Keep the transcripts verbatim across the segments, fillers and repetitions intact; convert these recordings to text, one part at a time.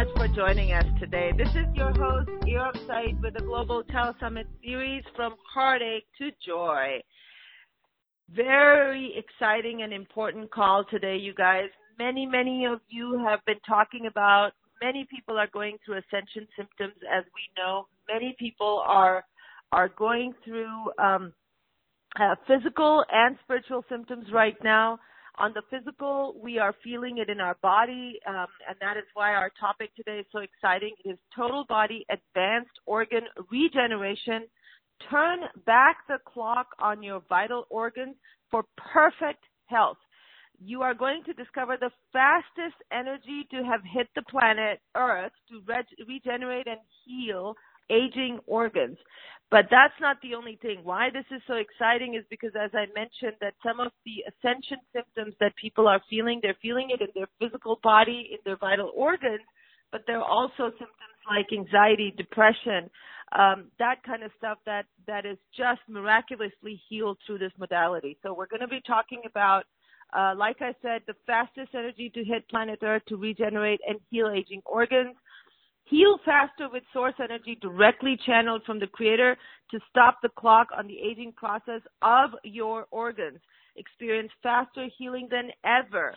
much for joining us today. This is your host, Ear of Sight, with the Global Telesummit series From Heartache to Joy. Very exciting and important call today, you guys. Many, many of you have been talking about, many people are going through ascension symptoms, as we know. Many people are are going through um, uh, physical and spiritual symptoms right now. On the physical, we are feeling it in our body, um, and that is why our topic today is so exciting. It is total body advanced organ regeneration. Turn back the clock on your vital organs for perfect health. You are going to discover the fastest energy to have hit the planet Earth to re- regenerate and heal aging organs. But that's not the only thing. Why this is so exciting is because, as I mentioned, that some of the ascension symptoms that people are feeling, they're feeling it in their physical body, in their vital organs, but there are also symptoms like anxiety, depression, um, that kind of stuff that, that is just miraculously healed through this modality. So we're going to be talking about, uh, like I said, the fastest energy to hit planet Earth to regenerate and heal aging organs. Heal faster with source energy directly channeled from the Creator to stop the clock on the aging process of your organs. Experience faster healing than ever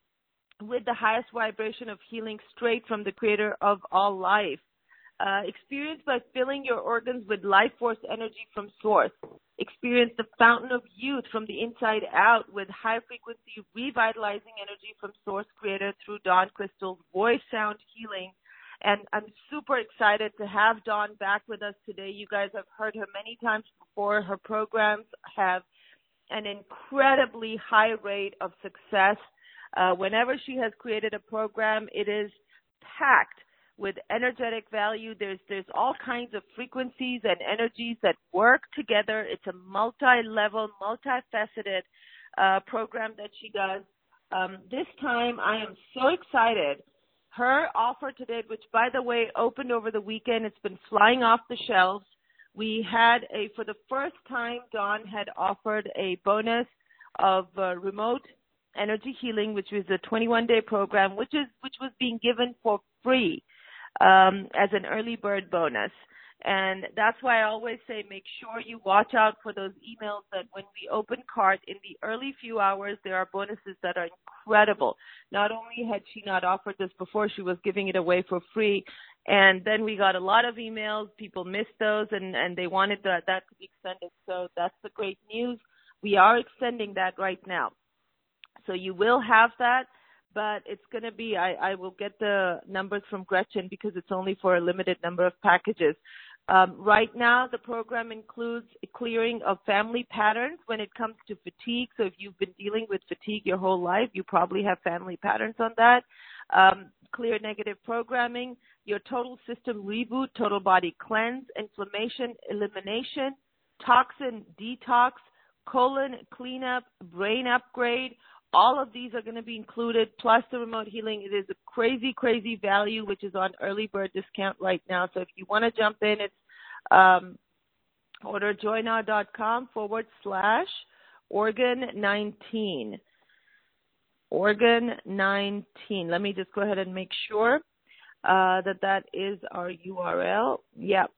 with the highest vibration of healing straight from the Creator of all life. Uh, experience by filling your organs with life force energy from source. Experience the fountain of youth from the inside out with high frequency revitalizing energy from source Creator through Dawn Crystal's voice sound healing. And I'm super excited to have Dawn back with us today. You guys have heard her many times before. Her programs have an incredibly high rate of success. Uh, whenever she has created a program, it is packed with energetic value. There's there's all kinds of frequencies and energies that work together. It's a multi-level, multifaceted uh, program that she does. Um, this time, I am so excited. Her offer today, which, by the way, opened over the weekend, it's been flying off the shelves. We had a, for the first time, Dawn had offered a bonus of uh, remote energy healing, which was a twenty-one day program, which is which was being given for free um, as an early bird bonus. And that's why I always say make sure you watch out for those emails that when we open cart in the early few hours, there are bonuses that are incredible. Not only had she not offered this before, she was giving it away for free. And then we got a lot of emails. People missed those, and, and they wanted that, that to be extended. So that's the great news. We are extending that right now. So you will have that. But it's going to be, I, I will get the numbers from Gretchen because it's only for a limited number of packages. Um, right now, the program includes a clearing of family patterns when it comes to fatigue. So if you've been dealing with fatigue your whole life, you probably have family patterns on that. Um, clear negative programming, your total system reboot, total body cleanse, inflammation elimination, toxin detox, colon cleanup, brain upgrade. All of these are going to be included, plus the remote healing. It is a crazy, crazy value, which is on early bird discount right now. So if you want to jump in, it's um, orderjoynow.com forward slash organ 19. Organ nineteen. Let me just go ahead and make sure uh, that that is our U R L. Yep.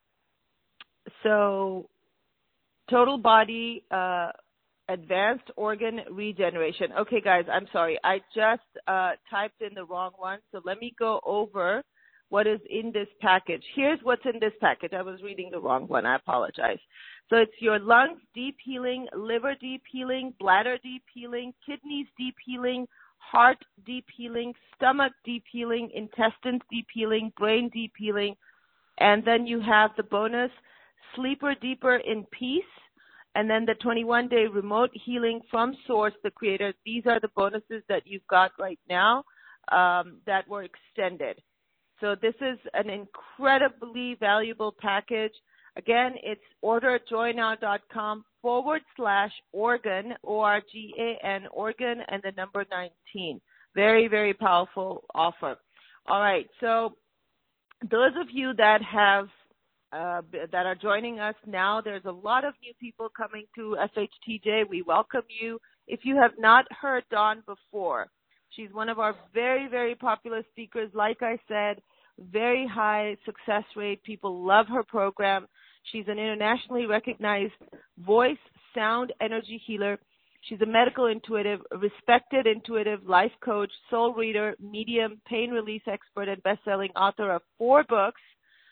So total body uh advanced organ regeneration. Okay, guys, I'm sorry. I just uh, typed in the wrong one. So let me go over what is in this package. Here's what's in this package. I was reading the wrong one. I apologize. So it's your lungs deep healing, liver deep healing, bladder deep healing, kidneys deep healing, heart deep healing, stomach deep healing, intestines deep healing, brain deep healing. And then you have the bonus sleeper deeper in peace. And then the twenty-one day remote healing from Source, the Creator. These are the bonuses that you've got right now um, that were extended. So this is an incredibly valuable package. Again, it's orderjoynow.com forward slash organ, O R G A N, organ, and the number nineteen. Very, very powerful offer. All right, so those of you that have Uh, that are joining us now. There's a lot of new people coming to S H T J. We welcome you. If you have not heard Dawn before, she's one of our very, very popular speakers. Like I said, very high success rate. People love her program. She's an internationally recognized voice, sound, energy healer. She's a medical intuitive, a respected intuitive life coach, soul reader, medium, pain release expert, and best-selling author of four books.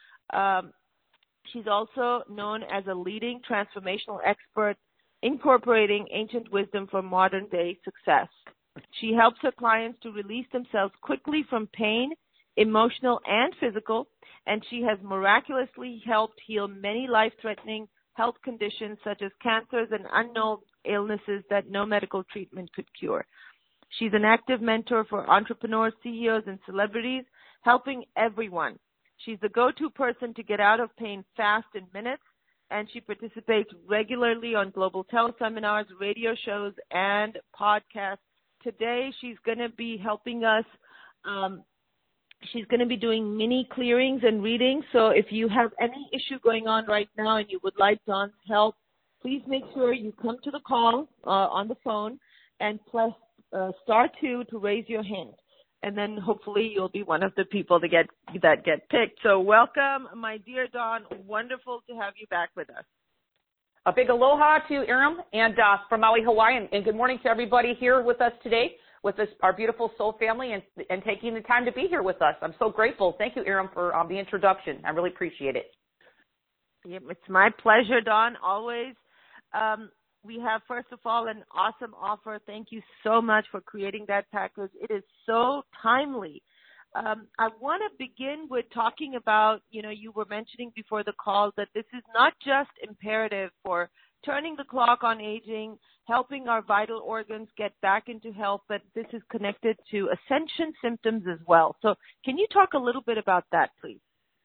Um, she's also known as a leading transformational expert, incorporating ancient wisdom for modern-day success. She helps her clients to release themselves quickly from pain, emotional and physical, and she has miraculously helped heal many life-threatening health conditions such as cancers and unknown illnesses that no medical treatment could cure. She's an active mentor for entrepreneurs, C E Os, and celebrities, helping everyone. She's the go-to person to get out of pain fast in minutes, and she participates regularly on global teleseminars, radio shows, and podcasts. Today, she's going to be helping us. Um, she's going to be doing mini clearings and readings. So if you have any issue going on right now and you would like Dawn's help, please make sure you come to the call uh, on the phone and press uh, star two to raise your hand. And then hopefully you'll be one of the people that get, that get picked. So welcome, my dear Dawn. Wonderful to have you back with us. A big aloha to Iram and uh, from Maui, Hawaii, and, and good morning to everybody here with us today, with this, our beautiful soul family, and, and taking the time to be here with us. I'm so grateful. Thank you, Iram, for um, the introduction. I really appreciate it. Yep, it's my pleasure, Dawn, always. Um, we have, first of all, an awesome offer. Thank you so much for creating that package. It is so timely. Um, I want to begin with talking about, you know, you were mentioning before the call that this is not just imperative for turning the clock on aging, helping our vital organs get back into health, but this is connected to ascension symptoms as well. So can you talk a little bit about that, please?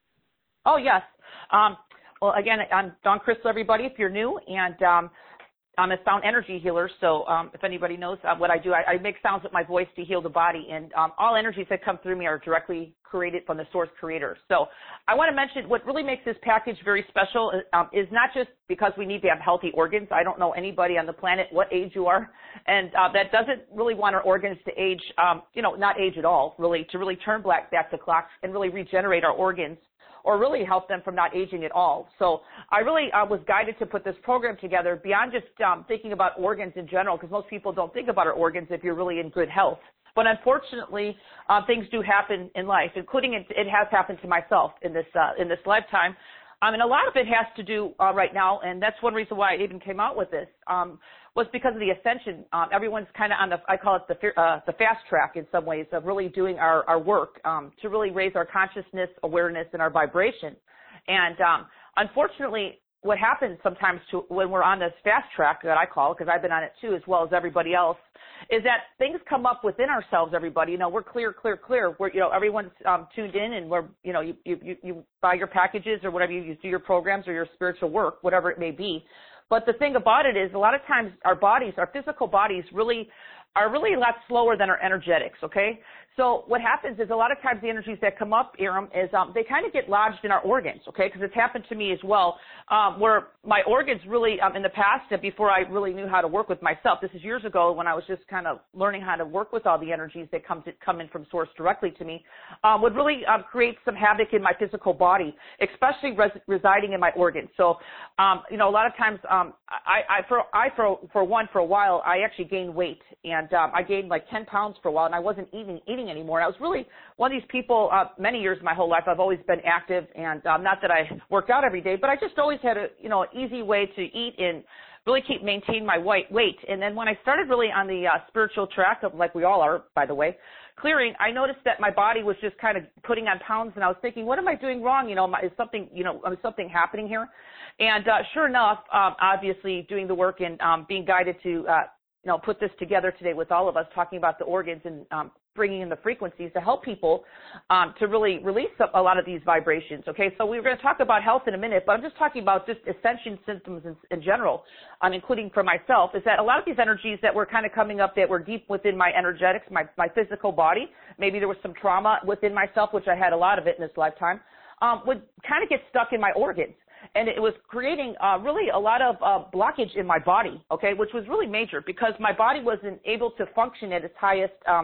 Oh, yes. Um, well, again, I'm Dawn Crystal, everybody, if you're new, and um, I'm a sound energy healer, so um, if anybody knows uh, what I do, I, I make sounds with my voice to heal the body, and um, all energies that come through me are directly created from the source creator. So I want to mention what really makes this package very special um, is not just because we need to have healthy organs. I don't know anybody on the planet what age you are, and uh, that doesn't really want our organs to age, um, you know, not age at all, really, to really turn black back the clocks and really regenerate our organs, or really help them from not aging at all. So I really uh, was guided to put this program together beyond just um, thinking about organs in general, because most people don't think about our organs if you're really in good health. But unfortunately, uh, things do happen in life, including it, it has happened to myself in this uh, in this lifetime. Um, and a lot of it has to do uh, right now, and that's one reason why I even came out with this, um, was because of the ascension. Um, everyone's kind of on the, I call it the, uh, the fast track in some ways of really doing our, our work um, to really raise our consciousness, awareness, and our vibration. And um, unfortunately, what happens sometimes to, when we're on this fast track that I call, because I've been on it too as well as everybody else, is that things come up within ourselves, everybody. You know, we're clear, clear, clear. We're, you know, everyone's um, tuned in, and we're, you know, you, you, you buy your packages or whatever, you, you do your programs or your spiritual work, whatever it may be. But the thing about it is a lot of times our bodies, our physical bodies really are really a lot slower than our energetics, okay? So what happens is a lot of times the energies that come up, Iram, is um, they kind of get lodged in our organs, okay? Because it's happened to me as well, um, where my organs really, um, in the past, and before I really knew how to work with myself, this is years ago when I was just kind of learning how to work with all the energies that come to, come in from source directly to me, um, would really um, create some havoc in my physical body, especially res- residing in my organs. So, um, you know, a lot of times, um, I, I, for, I for, for one, for a while, I actually gained weight, and um, I gained like ten pounds for a while, and I wasn't eating, eating anymore. And I was really one of these people, uh, many years of my whole life, I've always been active, and um, not that I worked out every day, but I just always had a, you know, an easy way to eat and really keep maintain my weight. And then when I started really on the uh, spiritual track, of, like we all are, by the way, clearing, I noticed that my body was just kind of putting on pounds, and I was thinking, what am I doing wrong? You know, is something, you know, is something happening here? And uh, sure enough, um, obviously doing the work and um, being guided to, uh, you know, put this together today with all of us, talking about the organs and um, bringing in the frequencies to help people um, to really release a lot of these vibrations. Okay, so we we're going to talk about health in a minute, but I'm just talking about just ascension symptoms in, in general, um, including for myself, is that a lot of these energies that were kind of coming up that were deep within my energetics, my, my physical body, maybe there was some trauma within myself, which I had a lot of it in this lifetime, um, would kind of get stuck in my organs. And it was creating uh, really a lot of uh, blockage in my body, okay, which was really major because my body wasn't able to function at its highest um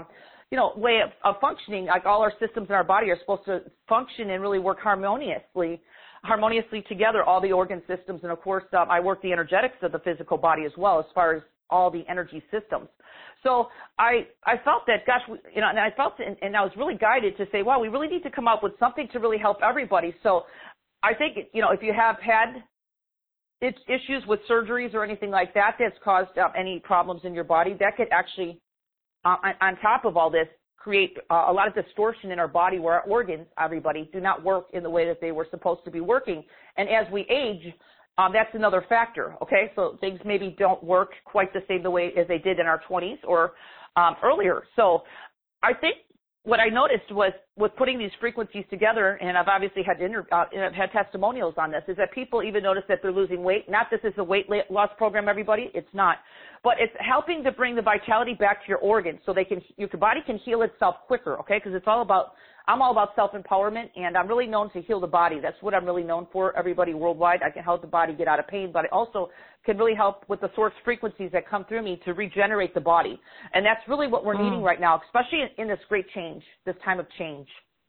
you know, way of, of functioning. Like all our systems in our body are supposed to function and really work harmoniously, harmoniously together, all the organ systems. And of course, um, I work the energetics of the physical body as well, as far as all the energy systems. So I, I felt that, gosh, we, you know, and I felt, and, and I was really guided to say, wow, we really need to come up with something to really help everybody. So I think, you know, if you have had it's issues with surgeries or anything like that that's caused uh, any problems in your body, that could actually, uh, on, on top of all this, create uh, a lot of distortion in our body where our organs, everybody, do not work in the way that they were supposed to be working. And as we age, um, that's another factor, okay? So things maybe don't work quite the same the way as they did in our twenties or um, earlier. So I think what I noticed was with putting these frequencies together, and I've obviously had inter- uh, I've had testimonials on this, is that people even notice that they're losing weight. Not this is a weight loss program, everybody. It's not. But it's helping to bring the vitality back to your organs so they can, your body can heal itself quicker, okay? Because it's all about, I'm all about self-empowerment, and I'm really known to heal the body. That's what I'm really known for, everybody worldwide. I can help the body get out of pain, but I also can really help with the source frequencies that come through me to regenerate the body. And that's really what we're mm. needing right now, especially in, in this great change, this time of change.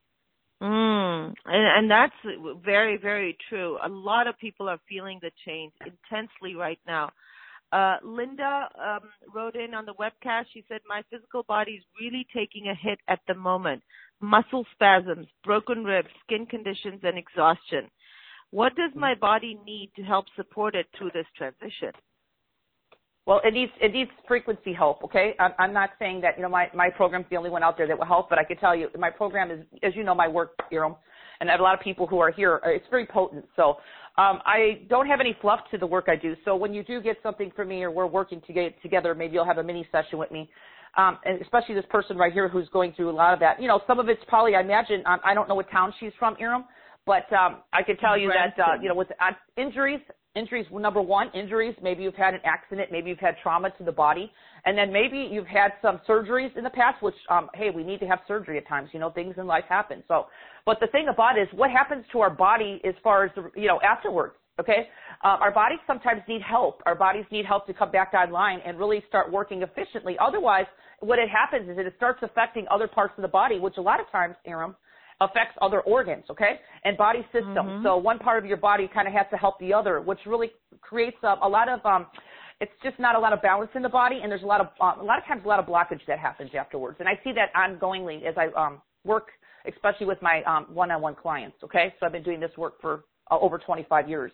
Mm. And, and that's very, very true. A lot of people are feeling the change intensely right now. Uh, Linda um, wrote in on the webcast. She said, my physical body is really taking a hit at the moment. Muscle spasms, broken ribs, skin conditions, and exhaustion. What does my body need to help support it through this transition? Well, it needs it needs frequency help, okay? I'm, I'm not saying that, you know, my, my program's the only one out there that will help, but I can tell you my program is, as you know, my work, you know, and I have a lot of people who are here. It's very potent. So um, I don't have any fluff to the work I do. So when you do get something from me or we're working to get together, maybe you'll have a mini session with me. Um, and especially this person right here who's going through a lot of that. You know, some of it's probably, I imagine, um, I don't know what town she's from, Iram, but um, I can tell you Branson. that, uh, you know, with uh, injuries, injuries, number one, injuries, maybe you've had an accident, maybe you've had trauma to the body, and then maybe you've had some surgeries in the past, which, um, hey, we need to have surgery at times. You know, things in life happen. So, but the thing about it is what happens to our body as far as, the, you know, afterwards. Okay, uh, our bodies sometimes need help. Our bodies need help to come back online and really start working efficiently. Otherwise, what it happens is that it starts affecting other parts of the body, which a lot of times, Iram, affects other organs, okay, and body systems. Mm-hmm. So one part of your body kind of has to help the other, which really creates a, a lot of, um, it's just not a lot of balance in the body, and there's a lot of, uh, a lot of times a lot of blockage that happens afterwards. And I see that ongoingly as I um, work, especially with my um, one-on-one clients, okay? So I've been doing this work for uh, over twenty-five years.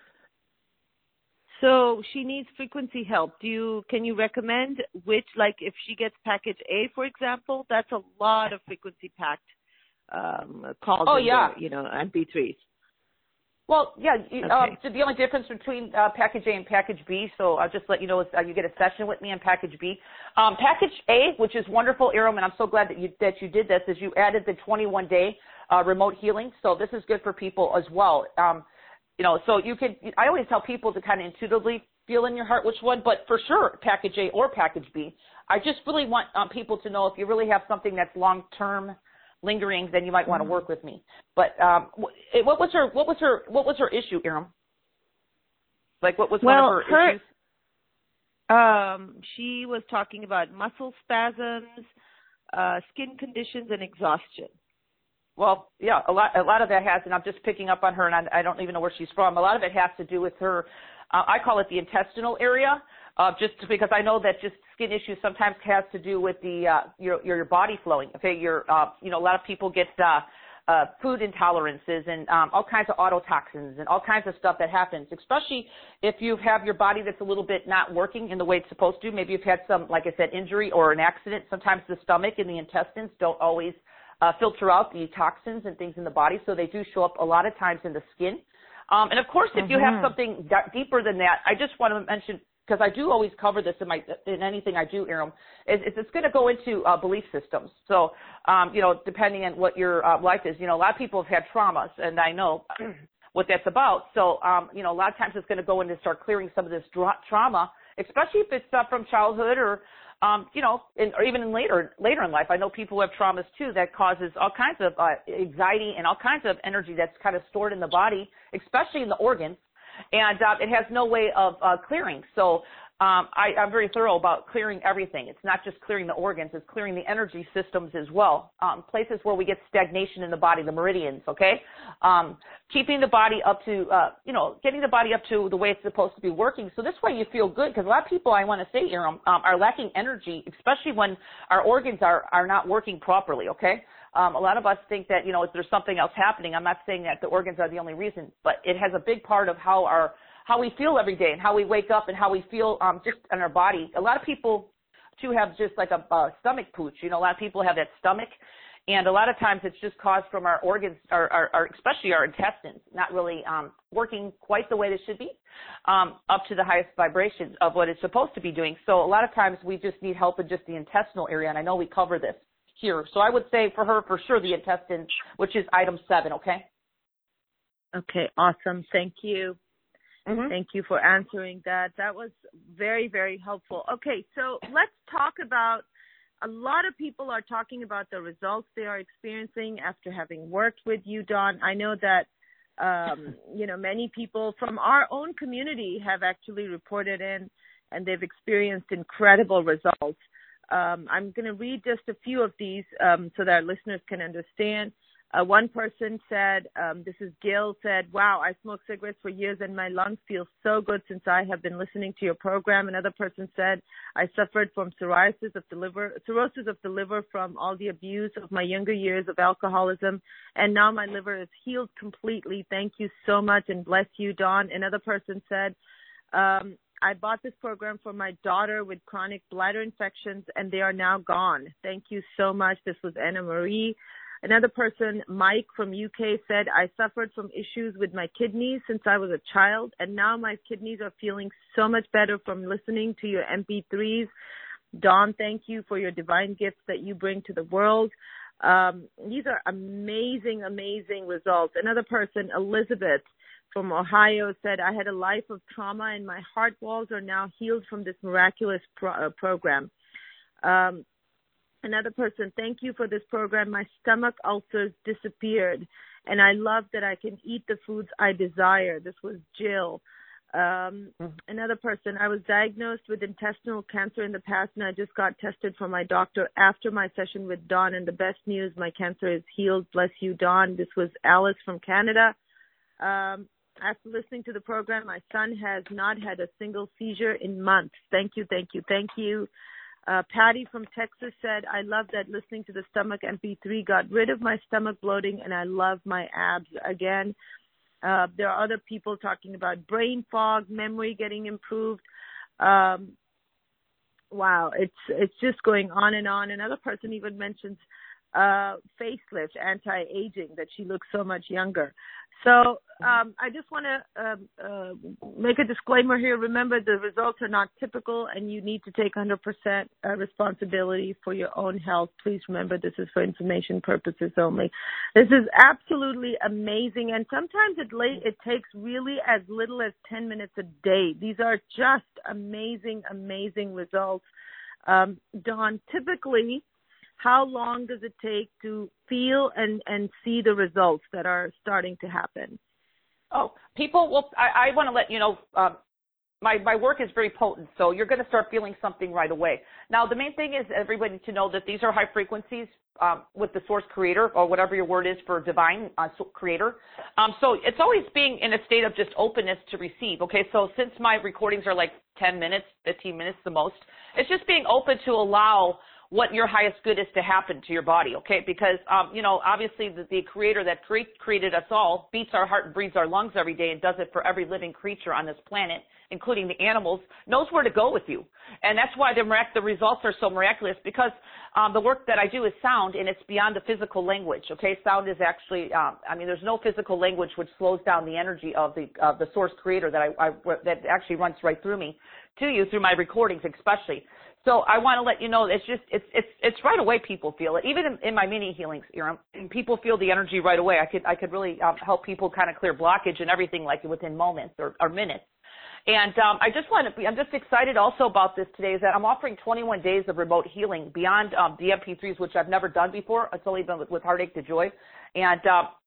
So she needs frequency help. Do you, can you recommend which, like if she gets package A, for example, that's a lot of frequency packed um, calls. Oh, yeah. There, you know, M P threes. Well, yeah, you, okay. uh, so the only difference between uh, package A and package B, so I'll just let you know, is uh, you get a session with me on package B. Um, package A, which is wonderful, Iram, and I'm so glad that you, that you did this, is you added the twenty-one day uh, remote healing. So this is good for people as well. Um, You know, so you can, I always tell people to kind of intuitively feel in your heart which one, but for sure, package A or package B. I just really want um, people to know if you really have something that's long-term lingering, then you might want to work with me. But um, what was her, what was her, what was her issue, Iram? Like, what was well, one of her, her issues? Um, she was talking about muscle spasms, uh, skin conditions, and exhaustion. Well, yeah, a lot, a lot of that has, and I'm just picking up on her, and I, I don't even know where she's from. A lot of it has to do with her, uh, I call it the intestinal area, uh, just because I know that just skin issues sometimes has to do with the, uh, your, your body flowing. Okay, your, uh, you know, a lot of people get, uh, uh, food intolerances and, um, all kinds of autotoxins and all kinds of stuff that happens, especially if you have your body that's a little bit not working in the way it's supposed to. Maybe you've had some, like I said, injury or an accident. Sometimes the stomach and the intestines don't always Uh, filter out the toxins and things in the body, so they do show up a lot of times in the skin. Um, and of course, if mm-hmm. you have something d- deeper than that, I just want to mention, because I do always cover this in my in anything I do, Iram, is, is it's going to go into uh, belief systems. So, um, you know, depending on what your uh, life is, you know, a lot of people have had traumas, and I know what that's about. So, um, you know, a lot of times it's going to go in to start clearing some of this dra- trauma, especially if it's uh, from childhood or Um, you know, in, or even in later later in life. I know people who have traumas too that causes all kinds of uh, anxiety and all kinds of energy that's kind of stored in the body, especially in the organs, and uh, it has no way of uh, clearing. So um, I, I'm very thorough about clearing everything. It's not just clearing the organs, it's clearing the energy systems as well. Um, places where we get stagnation in the body, the meridians, okay? Um, keeping the body up to, uh, you know, getting the body up to the way it's supposed to be working. So this way you feel good, because a lot of people, I want to say, Iram, um, are lacking energy, especially when our organs are, are not working properly, okay? Um, a lot of us think that, you know, if there's something else happening, I'm not saying that the organs are the only reason, but it has a big part of how our how we feel every day and how we wake up and how we feel um, just in our body. A lot of people, too, have just like a, a stomach pooch. You know, a lot of people have that stomach, and a lot of times it's just caused from our organs, our, our, our especially our intestines, not really um, working quite the way they should be, um, up to the highest vibrations of what it's supposed to be doing. So a lot of times we just need help in just the intestinal area, and I know we cover this here. So I would say for her, for sure, the intestines, which is item seven, okay? Okay, awesome. Thank you. Mm-hmm. Thank you for answering that. That was very, very helpful. Okay, so let's talk about, a lot of people are talking about the results they are experiencing after having worked with you, Dawn. I know that, um, you know, many people from our own community have actually reported in, and they've experienced incredible results. Um, I'm going to read just a few of these um, so that our listeners can understand. Uh, one person said, um, this is Gil, said, wow, I smoked cigarettes for years and my lungs feel so good since I have been listening to your program. Another person said, I suffered from psoriasis of the liver, cirrhosis of the liver from all the abuse of my younger years of alcoholism, and now my liver is healed completely. Thank you so much, and bless you, Dawn. Another person said, um, I bought this program for my daughter with chronic bladder infections, and they are now gone. Thank you so much. This was Anna Marie. Another person, Mike from U K, said, I suffered from issues with my kidneys since I was a child, and now my kidneys are feeling so much better from listening to your M P threes. Dawn, thank you for your divine gifts that you bring to the world. Um, these are amazing, amazing results. Another person, Elizabeth from Ohio, said, I had a life of trauma, and my heart walls are now healed from this miraculous pro- uh, program. Um, Another person, thank you for this program. My stomach ulcers disappeared, and I love that I can eat the foods I desire. This was Jill. Um, mm-hmm. Another person, I was diagnosed with intestinal cancer in the past, and I just got tested from my doctor after my session with Dawn, and the best news, my cancer is healed. Bless you, Dawn. This was Alice from Canada. Um, after listening to the program, my son has not had a single seizure in months. Thank you, thank you, thank you. Uh, Patty from Texas said, I love that listening to the stomach M P three got rid of my stomach bloating, and I love my abs again. Uh, there are other people talking about brain fog, memory getting improved. Um, wow, it's it's just going on and on. Another person even mentions uh, facelift, anti-aging, that she looks so much younger. So um, I just want to um, uh, make a disclaimer here. Remember, the results are not typical, and you need to take one hundred percent uh, responsibility for your own health. Please remember, this is for information purposes only. This is absolutely amazing, and sometimes it, la- it takes really as little as ten minutes a day. These are just amazing, amazing results. Um, Dawn, typically, how long does it take to feel and, and see the results that are starting to happen? Oh, people, well, I, I want to let you know, um, my, my work is very potent, so you're going to start feeling something right away. Now, the main thing is everybody to know that these are high frequencies um, with the source creator, or whatever your word is for divine uh, creator. Um, so it's always being in a state of just openness to receive, okay? So since my recordings are like ten minutes, fifteen minutes the most, it's just being open to allow what your highest good is to happen to your body, okay? Because, um, you know, obviously the, the creator that cre- created us all beats our heart and breathes our lungs every day and does it for every living creature on this planet, including the animals, knows where to go with you. And that's why the, mirac- the results are so miraculous, because um, the work that I do is sound, and it's beyond the physical language, okay? Sound is actually, um, I mean, there's no physical language which slows down the energy of the of the source creator that I, I that actually runs right through me, to you through my recordings especially. So I want to let you know, it's just, it's, it's, it's right away people feel it. Even in, in my mini healings, Iram, people feel the energy right away. I could, I could really um, help people kind of clear blockage and everything like within moments or, or minutes. And um, I just want to be, I'm just excited also about this today is that I'm offering twenty-one days of remote healing beyond um, the M P threes, which I've never done before. It's only been with, with Heartache to Joy. And uh,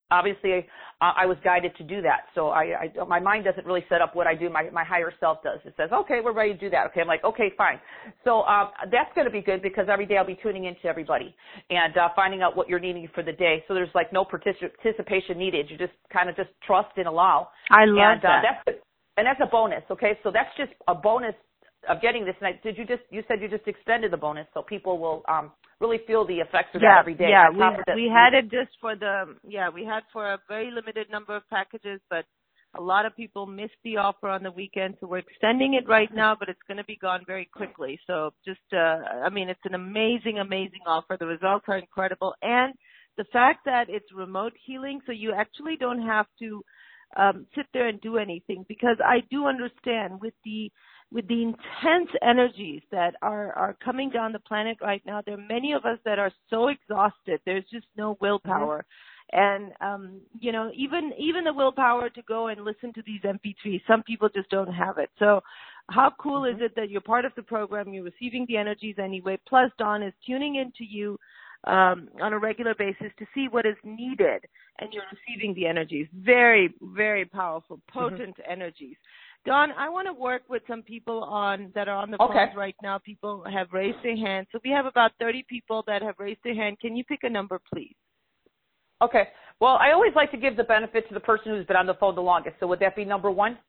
obviously uh, I was guided to do that. So I, I, my mind doesn't really set up what I do. My, my higher self does. It says, okay, we're ready to do that. Okay. I'm like, okay, fine. So um, that's going to be good because every day I'll be tuning into everybody and uh, finding out what you're needing for the day. So there's like no particip- participation needed. You just kind of just trust and allow. I love and, that. Uh, that's, and that's a bonus. Okay. So that's just a bonus of getting this. And I, did you just, you said you just extended the bonus so people will um, really feel the effects of yeah, that every day. Yeah, we, we had it just for the, yeah, we had for a very limited number of packages, but a lot of people missed the offer on the weekend, so we're extending it right now, but it's going to be gone very quickly. So just, uh, I mean, it's an amazing, amazing offer. The results are incredible. And the fact that it's remote healing, so you actually don't have to um, sit there and do anything, because I do understand with the with the intense energies that are, are coming down the planet right now, there are many of us that are so exhausted. There's just no willpower. Mm-hmm. And, um, you know, even, even the willpower to go and listen to these M P threes, some people just don't have it. So how cool mm-hmm. is it that you're part of the program, you're receiving the energies anyway, plus Dawn is tuning into you um, on a regular basis to see what is needed, and you're receiving the energies. Very, very powerful, potent mm-hmm. energies. Dawn, I want to work with some people on that are on the okay. phones right now. People have raised their hands. So we have about thirty people that have raised their hand. Can you pick a number, please? Okay. Well, I always like to give the benefit to the person who's been on the phone the longest. So would that be number one?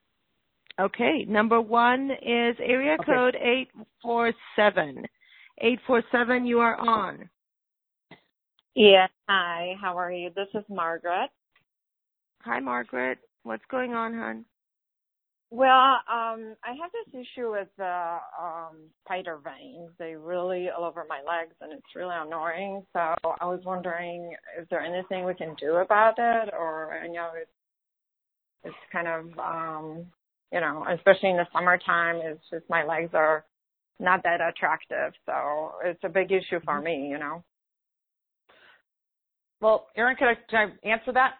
Okay. Number one is area okay. code eight four seven. eight four seven, you are on. Yes. Hi. How are you? This is Margaret. Hi, Margaret. What's going on, hon? Well, um, I have this issue with the um, spider veins. They really all over my legs, and it's really annoying. So I was wondering, is there anything we can do about it? Or I know it's it's kind of, um, you know, especially in the summertime, it's just my legs are not that attractive. So it's a big issue for me, you know. Well, Erin, can I, can I answer that?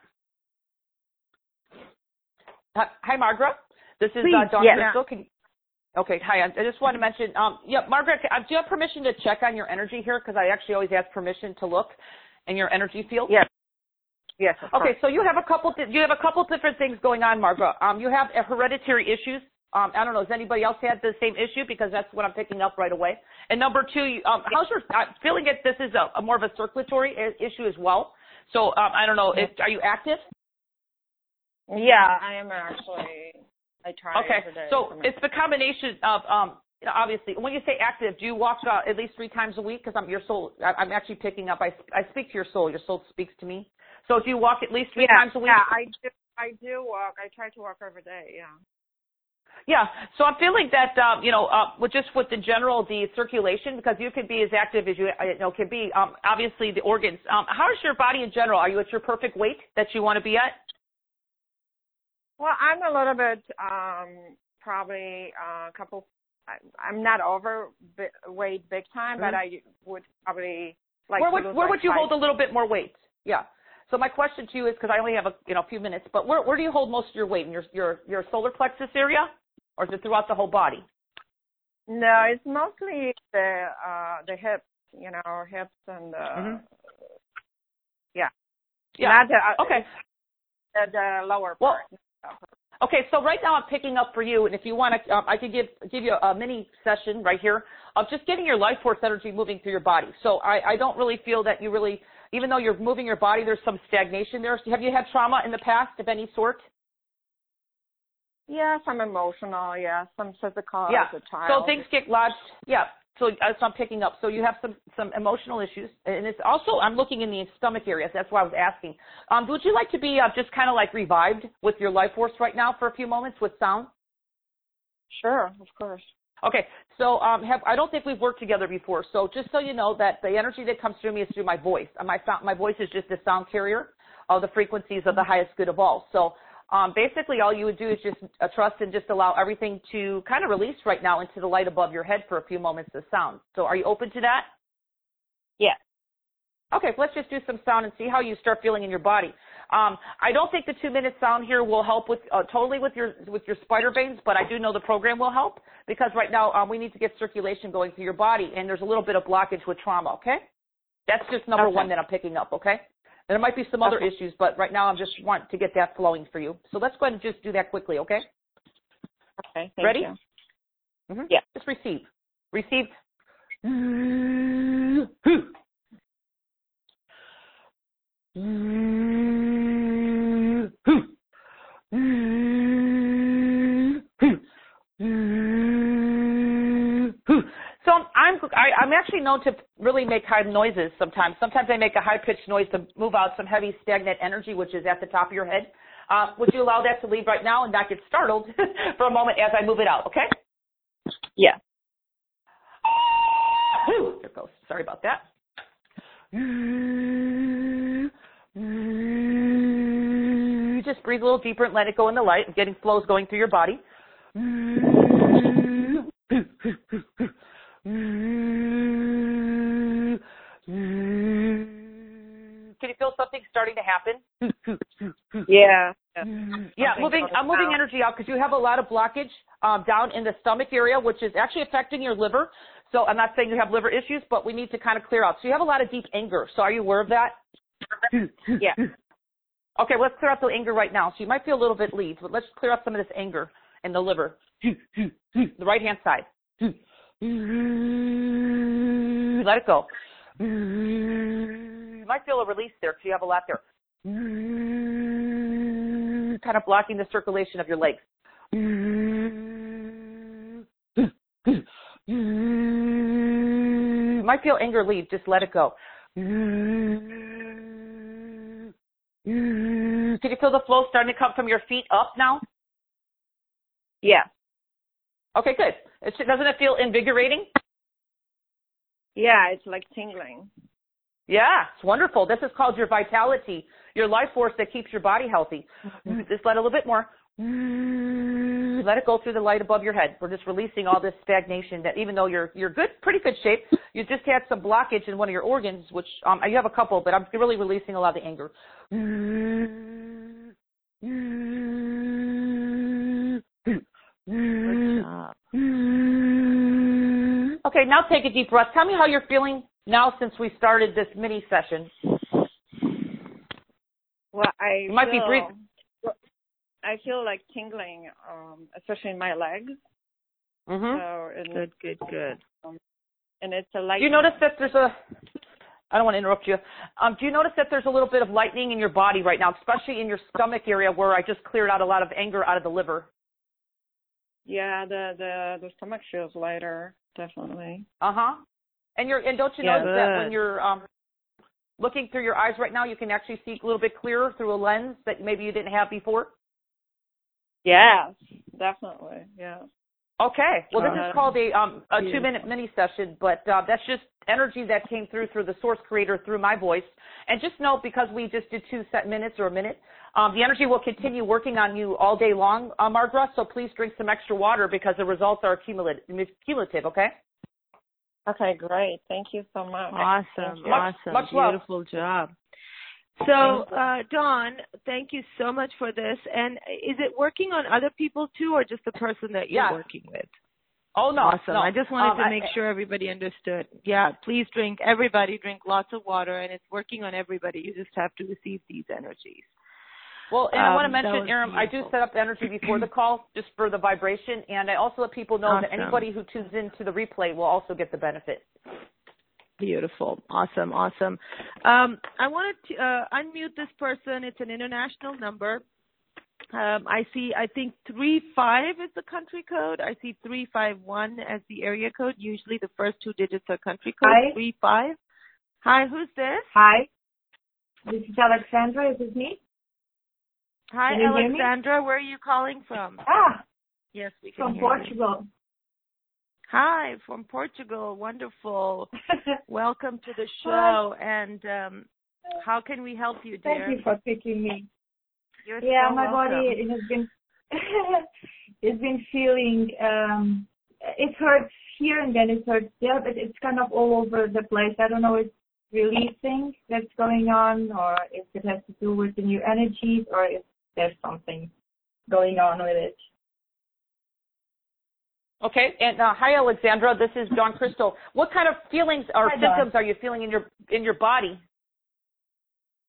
Hi, Margaret. This is uh, Dawn yeah. Crystal. Can, okay, hi. I just want to mention, um, yeah, Margaret, do you have permission to check on your energy here? Because I actually always ask permission to look in your energy field. Yes. Yes. Okay, so you have a couple. You have a couple different things going on, Margaret. Um, you have hereditary issues. Um, I don't know. Has anybody else had the same issue? Because that's what I'm picking up right away. And number two, you, um, how's your uh, feeling? That this is a, a more of a circulatory issue as well. So um, I don't know. If, are you active? Yeah, I am actually. I try okay, every day. So it's the combination of, um, obviously, when you say active, do you walk uh, at least three times a week? Because I'm your soul. I'm actually picking up. I, I speak to your soul. Your soul speaks to me. So do you walk at least three yeah, times a week? Yeah, I do. I do walk. I try to walk every day. Yeah. Yeah. So I'm feeling that, um, you know, uh, with just with the general the circulation, because you could be as active as you, you know, can be. Um, obviously, the organs. Um, how is your body in general? Are you at your perfect weight that you want to be at? Well, I'm a little bit, um, probably a uh, couple, I, I'm not overweight big time, mm-hmm. but I would probably like Where would, to lose where like would you five. hold a little bit more weight? Yeah. So my question to you is, because I only have a you know few minutes, but where where do you hold most of your weight? In your your your solar plexus area, or is it throughout the whole body? No, it's mostly the uh, the hips, you know, hips and the, mm-hmm. yeah. Yeah. Not the, uh, okay. The, the lower well, part. Okay, so right now I'm picking up for you, and if you want to, um, I could give give you a mini session right here of just getting your life force energy moving through your body. So I, I don't really feel that you really, even though you're moving your body, there's some stagnation there. So have you had trauma in the past of any sort? Yeah, some emotional, yeah, some physical yeah. as a child. So things get lodged, yeah. So that's what I'm picking up. So you have some, some emotional issues. And it's also, I'm looking in the stomach area. That's why I was asking. Um, would you like to be uh, just kind of like revived with your life force right now for a few moments with sound? Sure, of course. Okay. So um, have, I don't think we've worked together before. So just so you know that the energy that comes through me is through my voice. And my, my voice is just a sound carrier of the frequencies of the highest good of all. So Um, basically, all you would do is just uh, trust and just allow everything to kind of release right now into the light above your head for a few moments of sound. So are you open to that? Yeah. Okay, let's just do some sound and see how you start feeling in your body. Um, I don't think the two-minute sound here will help with uh, totally with your with your spider veins, but I do know the program will help because right now um, we need to get circulation going through your body, and there's a little bit of blockage with trauma, okay? That's just number okay. one that I'm picking up, okay? And there might be some other Okay. issues, but right now I'm just want to get that flowing for you. So let's go ahead and just do that quickly, okay? Okay. Thank Ready? you. Mm-hmm. Yeah. Just receive. Receive. So I'm I, I'm actually known to really make high noises sometimes. Sometimes I make a high-pitched noise to move out some heavy stagnant energy, which is at the top of your head. Uh, would you allow that to leave right now and not get startled for a moment as I move it out, okay? Yeah. There it goes. Sorry about that. Just breathe a little deeper and let it go in the light. I'm getting flows going through your body. Can you feel something starting to happen? Yeah. Yeah, moving. I'm moving energy out because you have a lot of blockage um, down in the stomach area, which is actually affecting your liver. So I'm not saying you have liver issues, but we need to kind of clear out. So you have a lot of deep anger. So are you aware of that? Yeah. Okay, well, let's clear out the anger right now. So you might feel a little bit leave, but let's clear out some of this anger in the liver. The right-hand side. Let it go. You might feel a release there because you have a lot there. Kind of blocking the circulation of your legs. You might feel anger leave. Just let it go. Can you feel the flow starting to come from your feet up now? Yeah. Okay, good. It, doesn't it feel invigorating? Yeah, it's like tingling. Yeah, it's wonderful. This is called your vitality, your life force that keeps your body healthy. Mm-hmm. Just let a little bit more. Let it go through the light above your head. We're just releasing all this stagnation that even though you're you're good, pretty good shape, you just had some blockage in one of your organs, which um, you have a couple, but I'm really releasing a lot of the anger. Good job. Okay, now take a deep breath. Tell me how you're feeling now since we started this mini session. Well, I you might feel, be breathing. I feel like tingling, um, especially in my legs. Mm-hmm. So, and, Good, good, good. Um, and it's a light. Do you notice that there's a, I don't want to interrupt you. Um, do you notice that there's a little bit of lightening in your body right now, especially in your stomach area where I just cleared out a lot of anger out of the liver? Yeah, the, the, the stomach feels lighter, definitely. Uh-huh. And you're, and don't you Yeah, notice good. that when you're um, looking through your eyes right now, you can actually see a little bit clearer through a lens that maybe you didn't have before? Yes, definitely. Yeah. Okay. Well, this Uh, is called a um, a beautiful. two-minute mini session, but uh, that's just energy that came through through the source creator through my voice. And just note, because we just did two set minutes or a minute, um, the energy will continue working on you all day long, uh, Margaret. So please drink some extra water because the results are cumulative. Cumulative. Okay. Okay, great. Thank you so much. Awesome, Thank you. Much- awesome. much love. Beautiful job. So, uh, Dawn, thank you so much for this. And is it working on other people too, or just the person that you're Yeah. working with? Oh, no. Awesome. No. I just wanted um, to I- make sure everybody understood. Yeah, please drink. Everybody drink lots of water, and it's working on everybody. You just have to receive these energies. Well, and I want to Um, that mention, was Aram, I do beautiful. set up the energy before the call just for the vibration, and I also let people know that Awesome. anybody who tunes into the replay will also get the benefit. Beautiful. Awesome. Awesome. Um, I wanted to uh, unmute this person. It's an international number. Um, I see, I think three five is the country code. I see three five one as the area code. Usually the first two digits are country code. Hi. three five. Hi, who's this? Hi, this is Alexandra. Is this me? Hi, Can you hear me? Alexandra. Where are you calling from? Ah, Yes, we can from hear you. Portugal. Hi, from Portugal. Wonderful. Welcome to the show. And um, how can we help you, dear? Thank you for picking me. You're Yeah, so my welcome. body it has been it's been feeling um it hurts here and then it hurts there, but it's kind of all over the place. I don't know if it's releasing that's going on, or if it has to do with the new energies, or if there's something going on with it. Okay, and uh, hi, Alexandra. This is Dawn Crystal. What kind of feelings or Hi, Dawn. symptoms are you feeling in your in your body?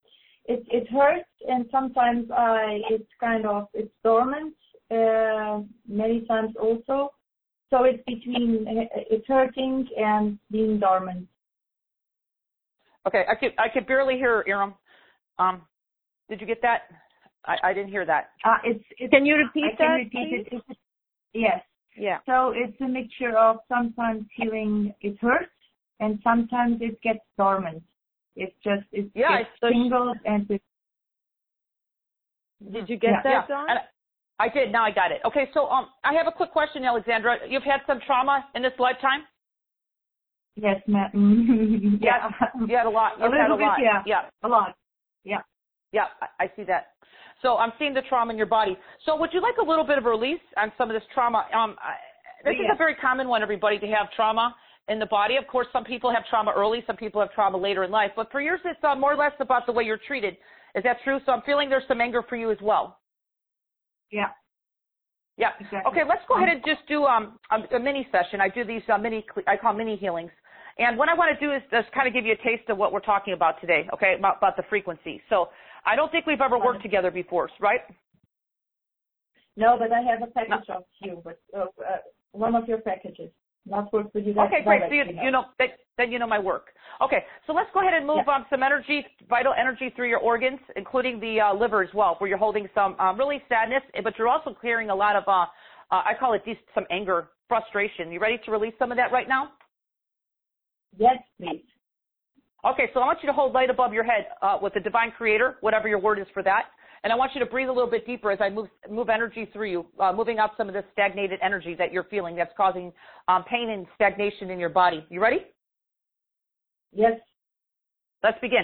it it hurts, and sometimes I it's kind of it's dormant. Uh, many times also, so it's between it's hurting and being dormant. Okay, I could I could barely hear Iram. Um, did you get that? I, I didn't hear that. Uh, it's, it's Can you repeat I that? can repeat it. It's, yes. Yeah. So it's a mixture of sometimes feeling it hurts and sometimes it gets dormant. It's just it's Yeah, gets so tingled and it's Did you get Yeah. that, yeah. Dawn? And I did. Now I got it. Okay, so um, I have a quick question, Alexandra. You've had some trauma in this lifetime? yes, ma'am. yeah. You had a lot. A You've had little a bit, lot. yeah. Yeah. A lot. Yeah. Yeah, I, I see that. So I'm seeing the trauma in your body. So would you like a little bit of a release on some of this trauma? Um, I, this Oh, is yeah. a very common one, everybody, to have trauma in the body. Of course, some people have trauma early, some people have trauma later in life. But for yours, it's uh, more or less about the way you're treated. Is that true? So I'm feeling there's some anger for you as well. Yeah. Yeah. Exactly. Okay, let's go ahead and just do um, a, a mini session. I do these uh, mini, I call mini healings. And what I want to do is just kind of give you a taste of what we're talking about today, okay, about, about the frequency. So I don't think we've ever worked together before, right? No, but I have a package no. of you, but uh, uh, one of your packages. Not work with you guys. Okay, great. So you, you know, that, then you know my work. Okay, so let's go ahead and move yeah. on some energy, vital energy through your organs, including the uh, liver as well, where you're holding some um, really sadness, but you're also clearing a lot of, uh, uh, I call it just some anger, frustration. You ready to release some of that right now? Yes, please. Okay, so I want you to hold light above your head uh, with the divine creator, whatever your word is for that. And I want you to breathe a little bit deeper as I move move energy through you, uh, moving out some of this stagnated energy that you're feeling that's causing um, pain and stagnation in your body. You ready? Yes. Let's begin.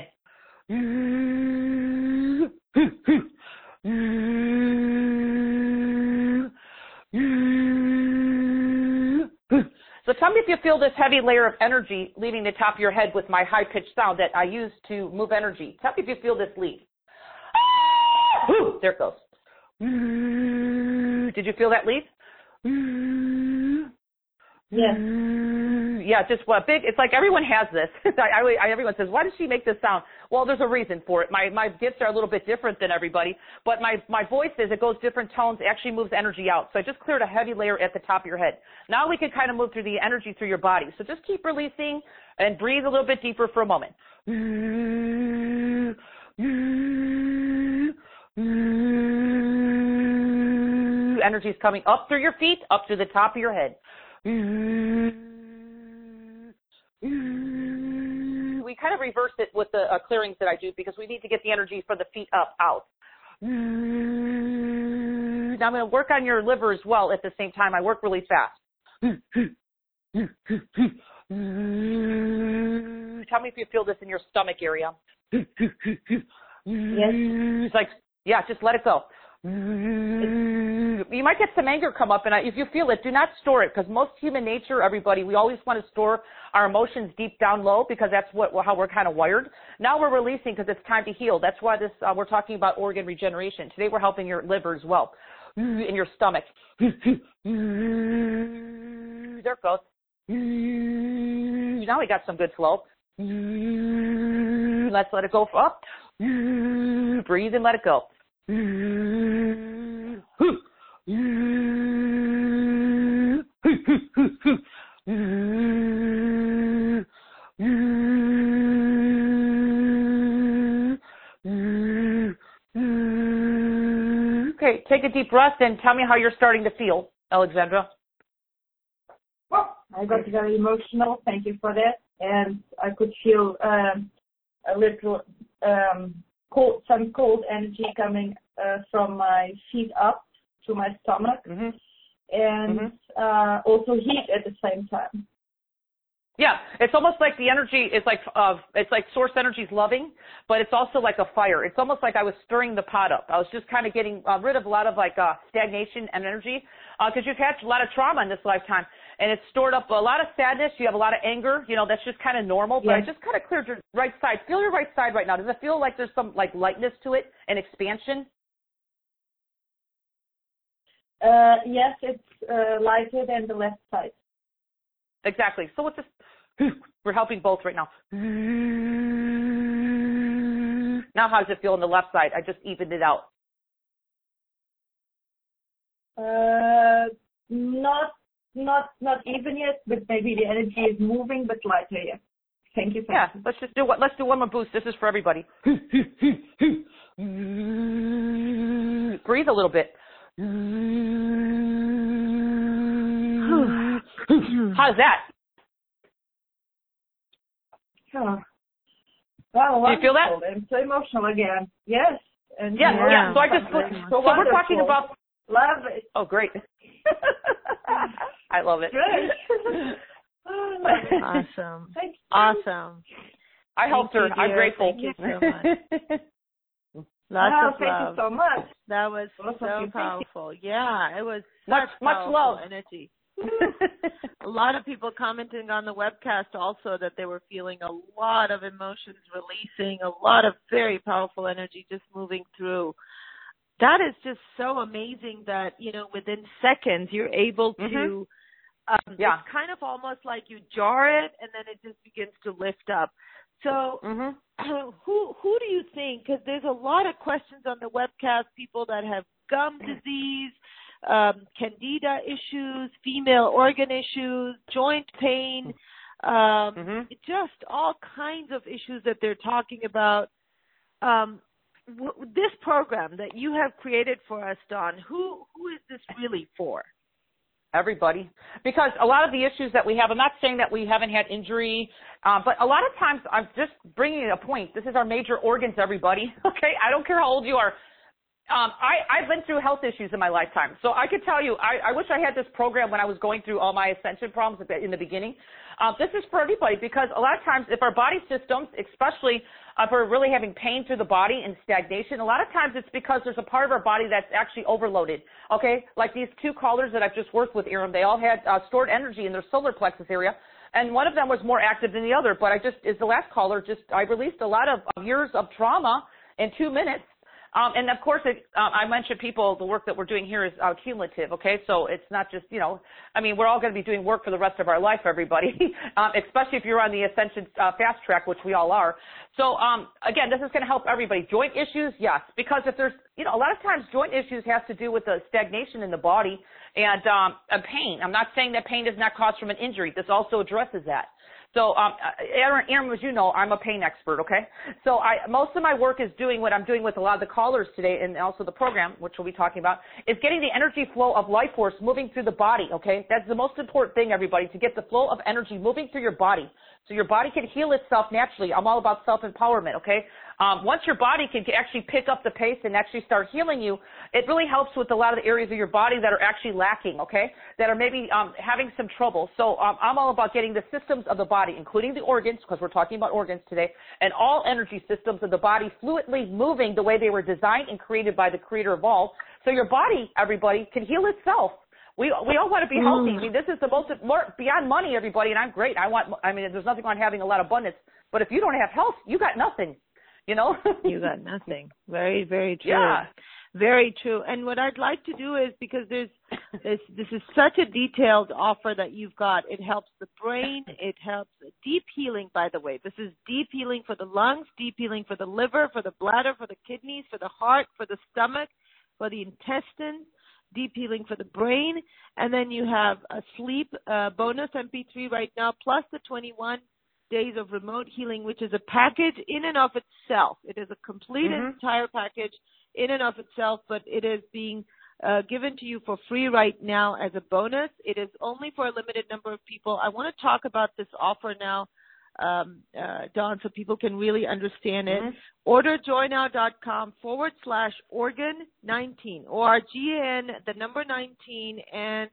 So tell me if you feel this heavy layer of energy leaving the top of your head with my high-pitched sound that I use to move energy. Tell me if you feel this leave. There it goes. Did you feel that leave? Yes. Yeah, just what big. It's like everyone has this. I, I, everyone says, "Why does she make this sound?" Well, there's a reason for it. My my gifts are a little bit different than everybody, but my my voice is it goes different tones. It actually moves energy out. So I just cleared a heavy layer at the top of your head. Now we can kind of move through the energy through your body. So just keep releasing and breathe a little bit deeper for a moment. Energy is coming up through your feet, up to the top of your head. We kind of reverse it with the uh, clearings that I do because we need to get the energy for the feet up, out. Now I'm going to work on your liver as well at the same time. I work really fast. Tell me if you feel this in your stomach area. Yes. It's like, yeah, just let it go. You might get some anger come up, and if you feel it, do not store it, because most human nature, everybody, we always want to store our emotions deep down low because that's what how we're kind of wired. Now we're releasing because it's time to heal. That's why this uh, we're talking about organ regeneration. Today we're helping your liver as well, in your stomach. There it goes. Now we got some good flow. Let's let it go up. Breathe and let it go. Okay, take a deep breath and tell me how you're starting to feel, Alexandra. I got very emotional. Thank you for that. And I could feel um, a little um, cold, some cold energy coming uh, from my feet up to my stomach, mm-hmm. and mm-hmm. uh, also heat at the same time. Yeah, it's almost like the energy is like uh, it's like source energy is loving, but it's also like a fire. It's almost like I was stirring the pot up. I was just kind of getting uh, rid of a lot of like uh, stagnation and energy because uh, you've had a lot of trauma in this lifetime, and it's stored up a lot of sadness. You have a lot of anger. You know, that's just kind of normal. But yes. I just kind of cleared your right side. Feel your right side right now. Does it feel like there's some like lightness to it and expansion? Uh, yes, it's uh, lighter than the left side. Exactly. So it's just, we're helping both right now. Now how does it feel on the left side? I just evened it out. Uh, not, not, not even yet, but maybe the energy is moving, but lighter, yeah. Thank you. Thank yeah, you. let's just do what. Let's do one more boost. This is for everybody. Breathe a little bit. How's that? Oh. Wow, do you feel that? I'm so emotional again. Yes. And yeah, yeah. yeah. So I just. So, so we're talking about. Love it. Oh, great. I love it. Good. Awesome. Thank you. Awesome. I helped her. You, I'm grateful. Thank you so much. Lots oh, of thank love. you so much. That was Lots so powerful. Yeah, it was much such much love. energy. A lot of people commenting on the webcast also that they were feeling a lot of emotions releasing, a lot of very powerful energy just moving through. That is just so amazing that, you know, within seconds you're able to, mm-hmm. um, yeah. it's kind of almost like you jar it and then it just begins to lift up. So mm-hmm. who who do you think, because there's a lot of questions on the webcast, people that have gum disease, um, candida issues, female organ issues, joint pain, um, mm-hmm. just all kinds of issues that they're talking about. Um, w- this program that you have created for us, Dawn, who who is this really for? Everybody. Because a lot of the issues that we have, I'm not saying that we haven't had injury, um, but a lot of times I'm just bringing a point. This is our major organs, everybody. Okay? I don't care how old you are. Um, I, I've been through health issues in my lifetime. So I could tell you, I, I wish I had this program when I was going through all my ascension problems at the, in the beginning. Um, this is for everybody because a lot of times if our body systems, especially if we're really having pain through the body and stagnation, a lot of times it's because there's a part of our body that's actually overloaded. Okay? Like these two callers that I've just worked with, Aram, they all had uh, stored energy in their solar plexus area. And one of them was more active than the other. But I just, is the last caller, just, I released a lot of, of years of trauma in two minutes. Um, and of course, it, uh, I mentioned people, the work that we're doing here is uh, cumulative, okay? So it's not just, you know, I mean, we're all going to be doing work for the rest of our life, everybody, um, especially if you're on the Ascension uh, Fast Track, which we all are. So, um, again, this is going to help everybody. Joint issues, yes, because if there's, you know, a lot of times joint issues has to do with the stagnation in the body and, um, and pain. I'm not saying that pain is not caused from an injury. This also addresses that. So, um, Aaron, Aaron, as you know, I'm a pain expert, okay? So I, most of my work is doing what I'm doing with a lot of the callers today and also the program, which we'll be talking about, is getting the energy flow of life force moving through the body, okay? That's the most important thing, everybody, to get the flow of energy moving through your body so your body can heal itself naturally. I'm all about self-empowerment, okay? Um, once your body can actually pick up the pace and actually start healing you, it really helps with a lot of the areas of your body that are actually lacking, okay, that are maybe um, having some trouble. So um, I'm all about getting the systems of the body, including the organs, because we're talking about organs today, and all energy systems of the body fluidly moving the way they were designed and created by the creator of all. So your body, everybody, can heal itself. We we all want to be healthy. Mm. I mean, this is the most, more, beyond money, everybody, and I'm great. I want, I mean, there's nothing on having a lot of abundance, but if you don't have health, you got nothing. You know? You got nothing. Very, very true. Yeah. Very true. And what I'd like to do is, because there's this, this is such a detailed offer that you've got. It helps the brain. It helps deep healing, by the way. This is deep healing for the lungs, deep healing for the liver, for the bladder, for the kidneys, for the heart, for the stomach, for the intestines, deep healing for the brain. And then you have a sleep uh, bonus M P three right now, plus the twenty-one days of remote healing, which is a package in and of itself. It is a complete mm-hmm. entire package in and of itself, but it is being uh, given to you for free right now as a bonus. It is only for a limited number of people. I want to talk about this offer now, um, uh, Dawn, so people can really understand it. Mm-hmm. orderjoynow.com forward slash organ 19, O R G A N, the number nineteen, and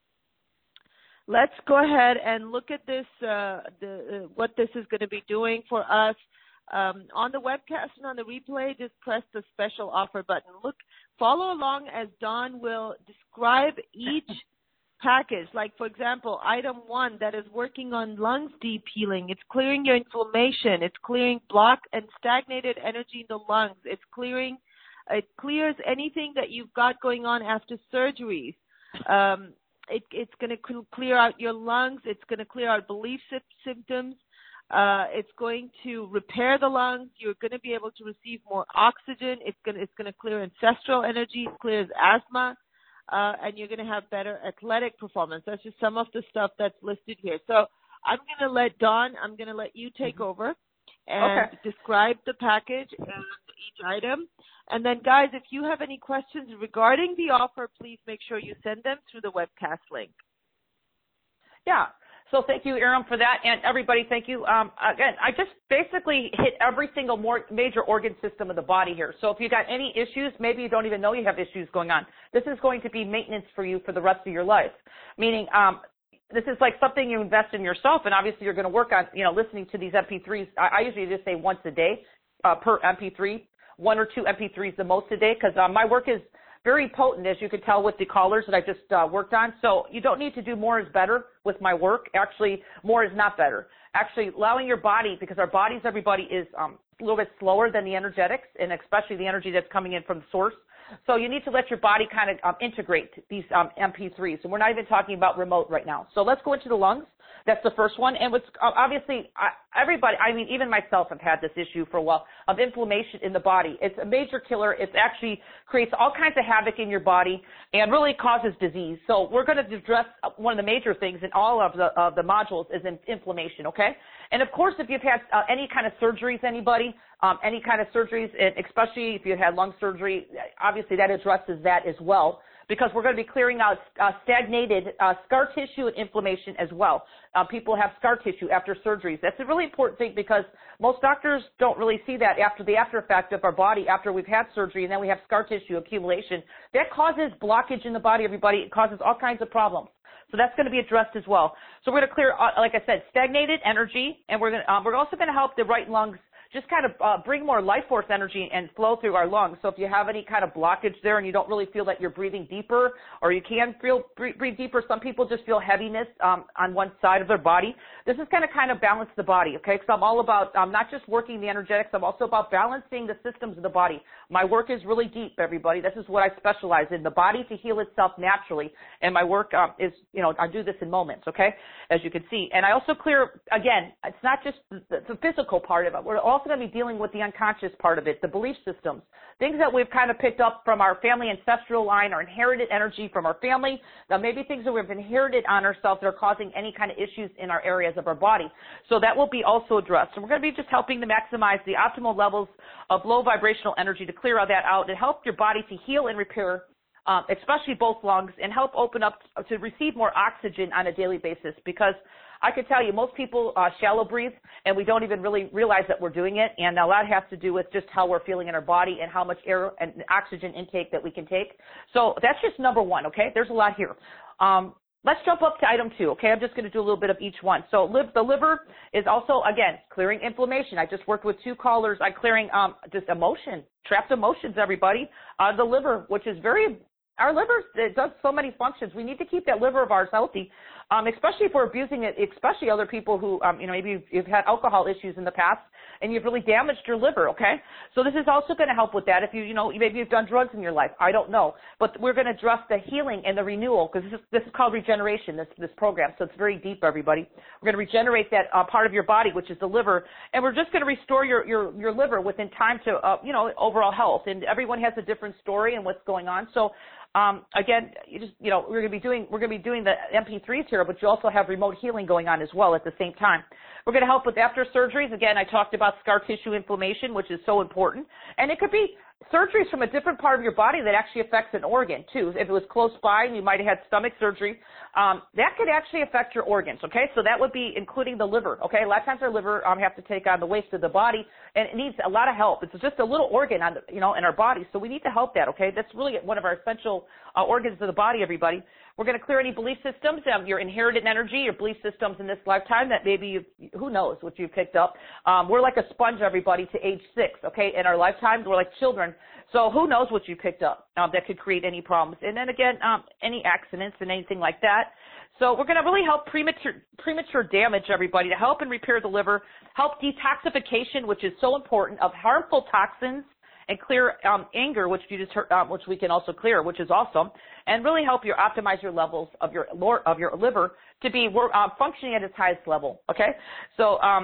let's go ahead and look at this, uh, the, uh, what this is going to be doing for us. Um, on the webcast and on the replay, just press the special offer button. Look, follow along as Dawn will describe each package. Like, for example, item one that is working on lungs deep healing. It's clearing your inflammation. It's clearing blocked and stagnated energy in the lungs. It's clearing, it clears anything that you've got going on after surgeries. Um, It, it's going to clear out your lungs. It's going to clear out belief sy- symptoms. Uh, it's going to repair the lungs. You're going to be able to receive more oxygen. It's going to, it's going to clear ancestral energy, clears asthma, uh, and you're going to have better athletic performance. That's just some of the stuff that's listed here. So I'm going to let Dawn, I'm going to let you take over and okay. describe the package and each item. And then, guys, if you have any questions regarding the offer, please make sure you send them through the webcast link. Yeah. So thank you, Aram, for that. And everybody, thank you. Um, again, I just basically hit every single more major organ system of the body here. So if you got any issues, maybe you don't even know you have issues going on. This is going to be maintenance for you for the rest of your life, meaning um, this is like something you invest in yourself, and obviously you're going to work on, you know, listening to these M P threes. I, I usually just say once a day uh, per M P three, one or two M P threes the most a day, because uh, my work is very potent, as you could tell with the callers that I just uh, worked on. So you don't need to do more is better with my work. Actually, more is not better. Actually, allowing your body, because our bodies, everybody, is um, a little bit slower than the energetics, and especially the energy that's coming in from the source. So you need to let your body kind of um, integrate these um, M P threes. And we're not even talking about remote right now. So let's go into the lungs. That's the first one. And what's uh, obviously, uh, everybody, I mean, even myself have had this issue for a while of inflammation in the body. It's a major killer. It actually creates all kinds of havoc in your body and really causes disease. So we're going to address one of the major things in all of the, uh, the modules is in inflammation, okay? And of course, if you've had uh, any kind of surgeries, anybody, um, any kind of surgeries, and especially if you've had lung surgery, obviously that addresses that as well, because we're going to be clearing out uh, stagnated uh, scar tissue and inflammation as well. Uh, people have scar tissue after surgeries. That's a really important thing because most doctors don't really see that after the after effect of our body after we've had surgery, and then we have scar tissue accumulation. That causes blockage in the body, everybody. It causes all kinds of problems. So that's going to be addressed as well. So we're going to clear, uh, like I said, stagnated energy, and we're going to, um, we're also going to help the right lungs just kind of uh, bring more life force energy and flow through our lungs. So if you have any kind of blockage there and you don't really feel that you're breathing deeper, or you can feel breathe deeper, some people just feel heaviness um, on one side of their body. This is going to kind of balance the body, okay? Because I'm all about um, not just working the energetics, I'm also about balancing the systems of the body. My work is really deep, everybody. This is what I specialize in, the body to heal itself naturally. And my work um, is, you know, I do this in moments, okay, as you can see. And I also clear, again, it's not just the, the physical part of it. We're also going to be dealing with the unconscious part of it, the belief systems, things that we've kind of picked up from our family ancestral line, our inherited energy from our family, now maybe things that we've inherited on ourselves that are causing any kind of issues in our areas of our body. So that will be also addressed. And we're going to be just helping to maximize the optimal levels of low vibrational energy to clear all that out and help your body to heal and repair, um, especially both lungs, and help open up to receive more oxygen on a daily basis, because I can tell you most people uh, shallow breathe, and we don't even really realize that we're doing it, and a lot has to do with just how we're feeling in our body and how much air and oxygen intake that we can take. So that's just number one, okay? There's a lot here. Um, let's jump up to item two, okay? I'm just going to do a little bit of each one. So live, the liver is also, again, clearing inflammation. I just worked with two callers on clearing um, just emotion, trapped emotions, everybody, out of the liver, which is very, our liver, it does so many functions. We need to keep that liver of ours healthy. Um, especially if we're abusing it, especially other people who, um, you know, maybe you've, you've had alcohol issues in the past and you've really damaged your liver, okay? So this is also going to help with that. If you, you know, maybe you've done drugs in your life. I don't know. But we're going to address the healing and the renewal, because this is, this is called regeneration, this, this program. So it's very deep, everybody. We're going to regenerate that uh, part of your body, which is the liver, and we're just going to restore your, your, your liver within time to, uh, you know, overall health. And everyone has a different story and what's going on. So Um, again, you just, you know, we're going to be doing, we're going to be doing the M P threes here, but you also have remote healing going on as well at the same time. We're going to help with after surgeries. Again, I talked about scar tissue inflammation, which is so important. And it could be surgeries from a different part of your body that actually affects an organ too. If it was close by and you might have had stomach surgery, um, that could actually affect your organs, okay? So that would be including the liver, okay? A lot of times our liver um, have to take on the waste of the body, and it needs a lot of help. It's just a little organ, on the, you know, in our body, so we need to help that, okay? That's really one of our essential uh, organs of the body, everybody. We're going to clear any belief systems, um, your inherited energy, your belief systems in this lifetime that maybe you, who knows what you picked up. Um, we're like a sponge, everybody, to age six, okay? In our lifetimes, we're like children. So who knows what you picked up um, that could create any problems. And then again, um, any accidents and anything like that. So we're going to really help premature, premature damage, everybody, to help and repair the liver, help detoxification, which is so important, of harmful toxins, and clear um, anger, which you just heard, um, which we can also clear, which is awesome, and really help you optimize your levels of your of your liver to be uh, functioning at its highest level. Okay, so um,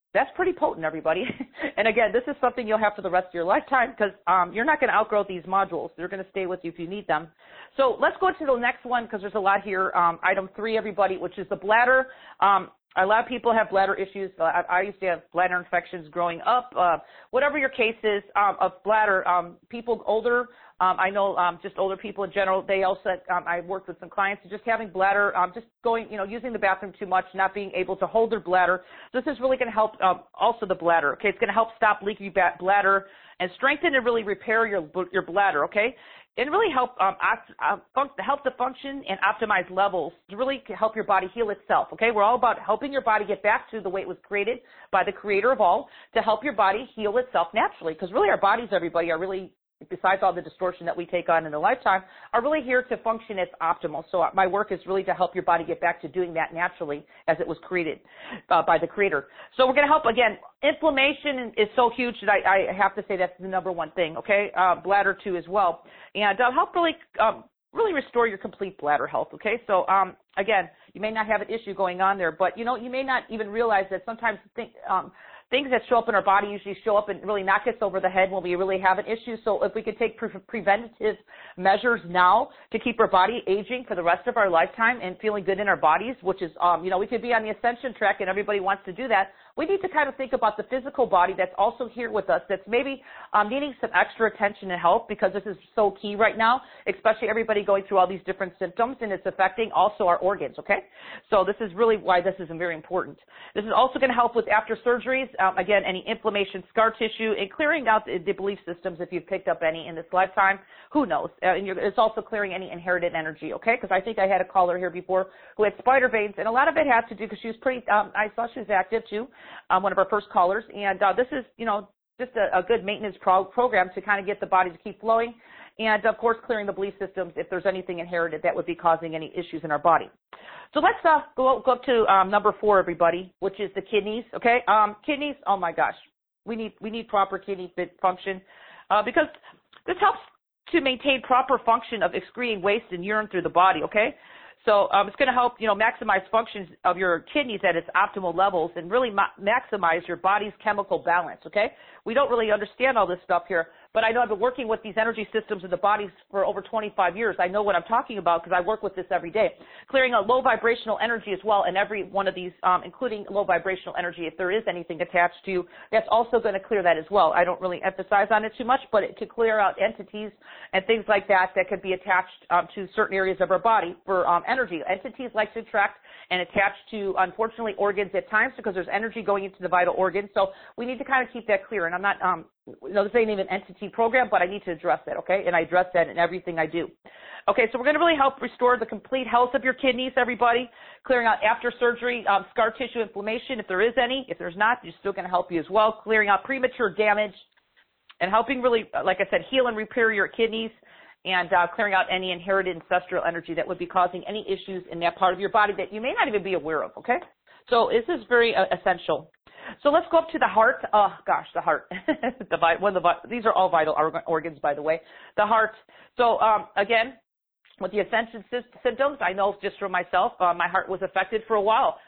that's pretty potent, everybody. And again, this is something you'll have for the rest of your lifetime because um, you're not going to outgrow these modules. They're going to stay with you if you need them. So let's go to the next one because there's a lot here. Um, item three, everybody, which is the bladder. Um, a lot of people have bladder issues. I, I used to have bladder infections growing up. Uh, whatever your case is um, of bladder, um, people older, Um, I know um, just older people in general, they also, um, I worked with some clients just having bladder, um, just going, you know, using the bathroom too much, not being able to hold their bladder. This is really going to help um, also the bladder, okay? It's going to help stop leaky bladder and strengthen and really repair your your bladder, okay? And really help um, uh, help the function and optimize levels to really help your body heal itself, okay? We're all about helping your body get back to the way it was created by the creator of all to help your body heal itself naturally because really our bodies, everybody, are really, besides all the distortion that we take on in the lifetime, are really here to function as optimal. So my work is really to help your body get back to doing that naturally as it was created uh, by the creator. So we're going to help, again, inflammation is so huge that I, I have to say that's the number one thing, okay? Uh, bladder too as well. And uh, help really um, really restore your complete bladder health, okay? So, um, again, you may not have an issue going on there, but, you know, you may not even realize that sometimes think, um, things that show up in our body usually show up and really knock us over the head when we really have an issue. So if we could take pre- preventative measures now to keep our body aging for the rest of our lifetime and feeling good in our bodies, which is, um, you know, we could be on the ascension track and everybody wants to do that. We need to kind of think about the physical body that's also here with us, that's maybe um, needing some extra attention and help because this is so key right now, especially everybody going through all these different symptoms, and it's affecting also our organs, okay? So this is really why this is very important. This is also going to help with after surgeries, um, again, any inflammation, scar tissue, and clearing out the, the belief systems if you've picked up any in this lifetime. Who knows? Uh, and you're, it's also clearing any inherited energy, okay? Because I think I had a caller here before who had spider veins, and a lot of it had to do because she was pretty, um, I saw she was active too. Um, one of our first callers, and uh, this is, you know, just a, a good maintenance pro- program to kind of get the body to keep flowing, and of course clearing the belief systems if there's anything inherited that would be causing any issues in our body. So let's uh, go, go up to um, number four, everybody, which is the kidneys. Okay, um, kidneys. Oh my gosh, we need we need proper kidney function uh, because this helps to maintain proper function of excreting waste and urine through the body. Okay. So um, it's going to help, you know, maximize functions of your kidneys at its optimal levels and really ma- maximize your body's chemical balance, okay? We don't really understand all this stuff here, but I know I've been working with these energy systems in the bodies for over twenty-five years. I know what I'm talking about because I work with this every day. Clearing out low vibrational energy as well, and every one of these, um, including low vibrational energy, if there is anything attached to you, that's also going to clear that as well. I don't really emphasize on it too much, but it could clear out entities and things like that that could be attached um, to certain areas of our body for um, energy. Entities like to attract and attach to, unfortunately, organs at times because there's energy going into the vital organs. So we need to kind of keep that clear. And I'm not, um, you know, this ain't even an entity program, but I need to address that, okay? And I address that in everything I do. Okay, so we're going to really help restore the complete health of your kidneys, everybody, clearing out after surgery, um, scar tissue inflammation, if there is any. If there's not, it's still going to help you as well, clearing out premature damage and helping really, like I said, heal and repair your kidneys, and uh, clearing out any inherited ancestral energy that would be causing any issues in that part of your body that you may not even be aware of, okay? So this is very uh, essential. So let's go up to the heart. Oh, gosh, the heart. the one of the, these are all vital organs, by the way. The heart. So, um, again, with the ascension symptoms, I know just for myself, uh, my heart was affected for a while,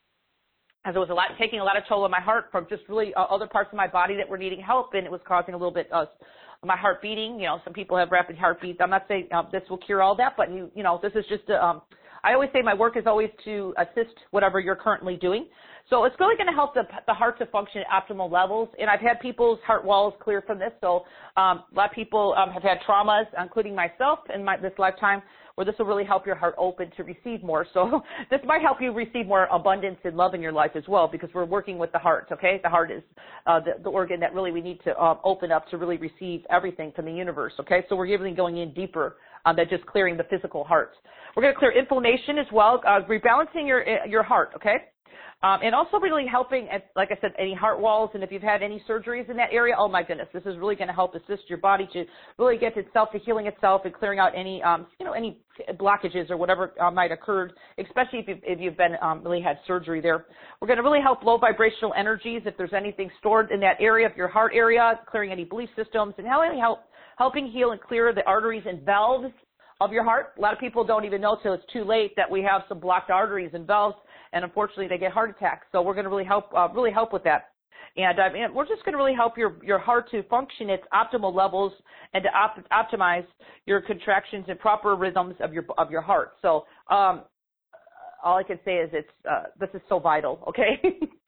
as it was a lot, taking a lot of toll on my heart from just really uh, other parts of my body that were needing help, and it was causing a little bit of uh, my heart beating. You know, some people have rapid heartbeats. I'm not saying uh, this will cure all that, but, you, you know, this is just, a, um, I always say my work is always to assist whatever you're currently doing. So it's really going to help the, the heart to function at optimal levels. And I've had people's heart walls clear from this. So um, a lot of people um, have had traumas, including myself in my, this lifetime, where this will really help your heart open to receive more. So this might help you receive more abundance and love in your life as well, because we're working with the heart, okay? The heart is uh, the, the organ that really we need to um, open up to really receive everything from the universe, okay? So we're really going in deeper um, than just clearing the physical heart. We're going to clear inflammation as well, uh, rebalancing your your heart, okay? Um, and also really helping, like I said, any heart walls, and if you've had any surgeries in that area, oh my goodness, this is really going to help assist your body to really get itself to healing itself and clearing out any, um, you know, any blockages or whatever uh, might occur, especially if you've, if you've been um, really had surgery there. We're going to really help low vibrational energies if there's anything stored in that area of your heart area, clearing any belief systems, and help helping heal and clear the arteries and valves of your heart. A lot of people don't even know till it's too late that we have some blocked arteries and valves, and unfortunately they get heart attacks. So we're going to really help, uh, really help with that. And, um, and we're just going to really help your, your heart to function at optimal levels and to op- optimize your contractions and proper rhythms of your of your heart. So um, all I can say is it's uh, this is so vital, okay?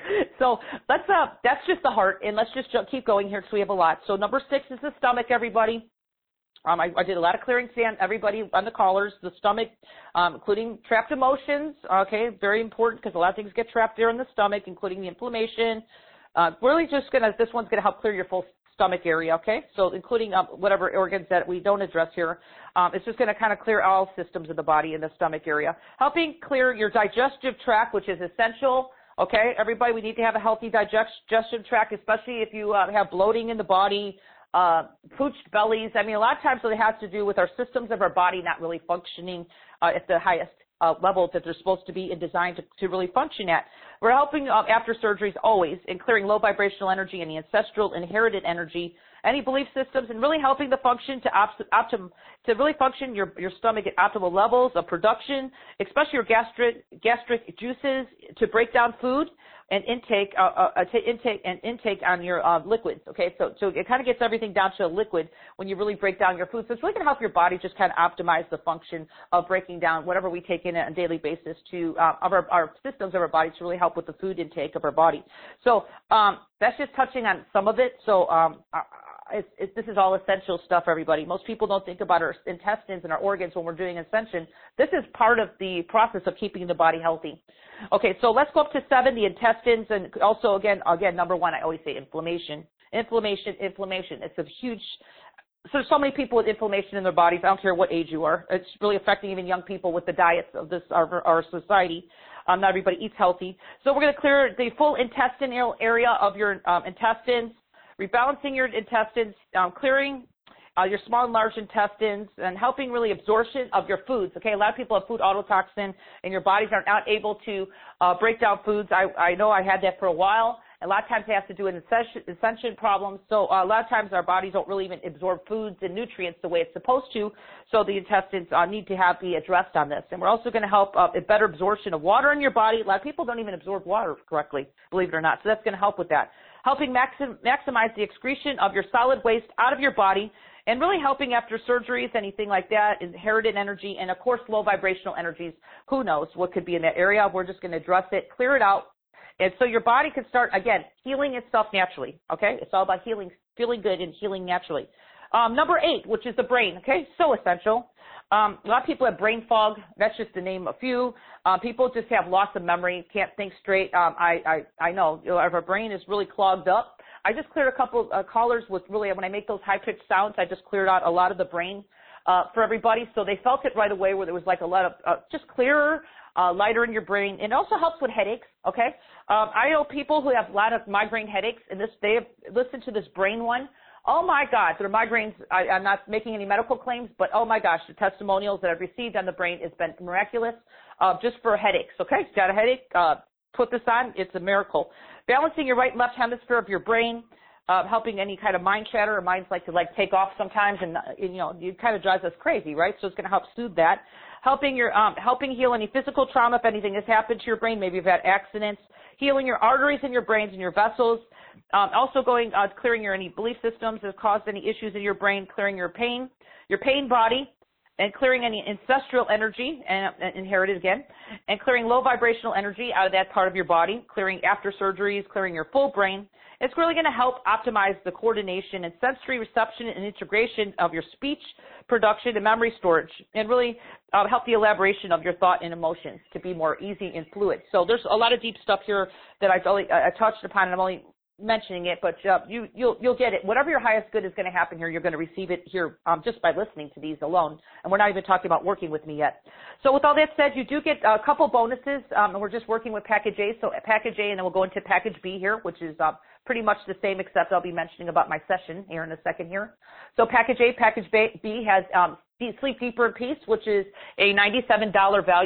So let's uh, that's just the heart, and let's just keep going here because we have a lot. So number six is the stomach, everybody. Um, I, I did a lot of clearing today on everybody on the callers, the stomach, um, including trapped emotions, okay, very important because a lot of things get trapped there in the stomach, including the inflammation. Uh, really just going to, this one's going to help clear your full stomach area, okay? So including um, whatever organs that we don't address here. Um, it's just going to kind of clear all systems of the body in the stomach area. Helping clear your digestive tract, which is essential, okay? Everybody, we need to have a healthy digestive tract, especially if you uh, have bloating in the body, uh, pooched bellies. I mean, a lot of times it has to do with our systems of our body not really functioning uh, at the highest Uh, levels that they're supposed to be and designed to, to really function at. We're helping uh, after surgeries always in clearing low vibrational energy and the ancestral inherited energy, any belief systems, and really helping the function to opt- optim- to really function your, your stomach at optimal levels of production, especially your gastric gastric juices to break down food and intake uh, uh, t- intake and intake on your uh, liquids. Okay, so so it kind of gets everything down to a liquid when you really break down your food. So it's really going to help your body just kind of optimize the function of breaking down whatever we take in on a daily basis to uh, of our, our systems of our body to really help with the food intake of our body. So um, that's just touching on some of it. So um, it's, it's, this is all essential stuff, everybody. Most people don't think about our intestines and our organs when we're doing ascension. This is part of the process of keeping the body healthy. Okay, so let's go up to seven, the intestines, and also, again, again, number one, I always say inflammation. Inflammation, inflammation. It's a huge, so there's so many people with inflammation in their bodies. I don't care what age you are. It's really affecting even young people with the diets of this, our, our society. Um, not everybody eats healthy. So we're going to clear the full intestinal area of your um, intestines, rebalancing your intestines, um, clearing Uh, your small and large intestines, and helping really absorption of your foods. Okay, a lot of people have food autotoxin, and your bodies are not able to uh, break down foods. I, I know I had that for a while. A lot of times they have to do an ascension, ascension problem. So uh, a lot of times our bodies don't really even absorb foods and nutrients the way it's supposed to. So the intestines uh, need to have be addressed on this. And we're also going to help uh, a better absorption of water in your body. A lot of people don't even absorb water correctly, believe it or not. So that's going to help with that. Helping maxim- maximize the excretion of your solid waste out of your body, and really helping after surgeries, anything like that, inherited energy, and of course low vibrational energies. Who knows what could be in that area? We're just going to address it, clear it out, and so your body can start, again, healing itself naturally, okay? It's all about healing, feeling good and healing naturally. Um, number eight, which is the brain, okay? So essential. Um, a lot of people have brain fog. That's just to name a few. Uh, people just have loss of memory, can't think straight. Um, I, I, I know, you know, if our brain is really clogged up. I just cleared a couple uh, callers with really, when I make those high-pitched sounds, I just cleared out a lot of the brain uh, for everybody. So they felt it right away where there was like a lot of uh, just clearer, uh, lighter in your brain. It also helps with headaches, okay? Um, I know people who have a lot of migraine headaches, and this they have listened to this brain one. Oh, my God, their migraines, I, I'm not making any medical claims, but oh, my gosh, the testimonials that I've received on the brain has been miraculous uh, just for headaches, okay? Got a headache? Uh, put this on. It's a miracle. Balancing your right and left hemisphere of your brain, uh, helping any kind of mind chatter, or minds like to like take off sometimes, and, and you know, it kind of drives us crazy, right? So it's going to help soothe that. Helping your, um, helping heal any physical trauma if anything has happened to your brain. Maybe you've had accidents. Healing your arteries in your brains and your vessels. Um, also going, uh, clearing your any belief systems that have caused any issues in your brain. Clearing your pain, your pain body, and clearing any ancestral energy, and, and inherited again, and clearing low vibrational energy out of that part of your body, clearing after surgeries, clearing your full brain. It's really going to help optimize the coordination and sensory reception and integration of your speech, production, and memory storage, and really uh, help the elaboration of your thought and emotions to be more easy and fluid. So there's a lot of deep stuff here that I've only, I touched upon, and I'm only mentioning it, but uh, you, you'll, you'll get it. Whatever your highest good is going to happen here, you're going to receive it here um, just by listening to these alone. And we're not even talking about working with me yet. So with all that said, you do get a couple bonuses. Um, and we're just working with Package A. So Package A, and then we'll go into Package B here, which is uh, pretty much the same, except I'll be mentioning about my session here in a second here. So Package A, Package B has um, Sleep Deeper in Peace, which is a ninety-seven dollars value.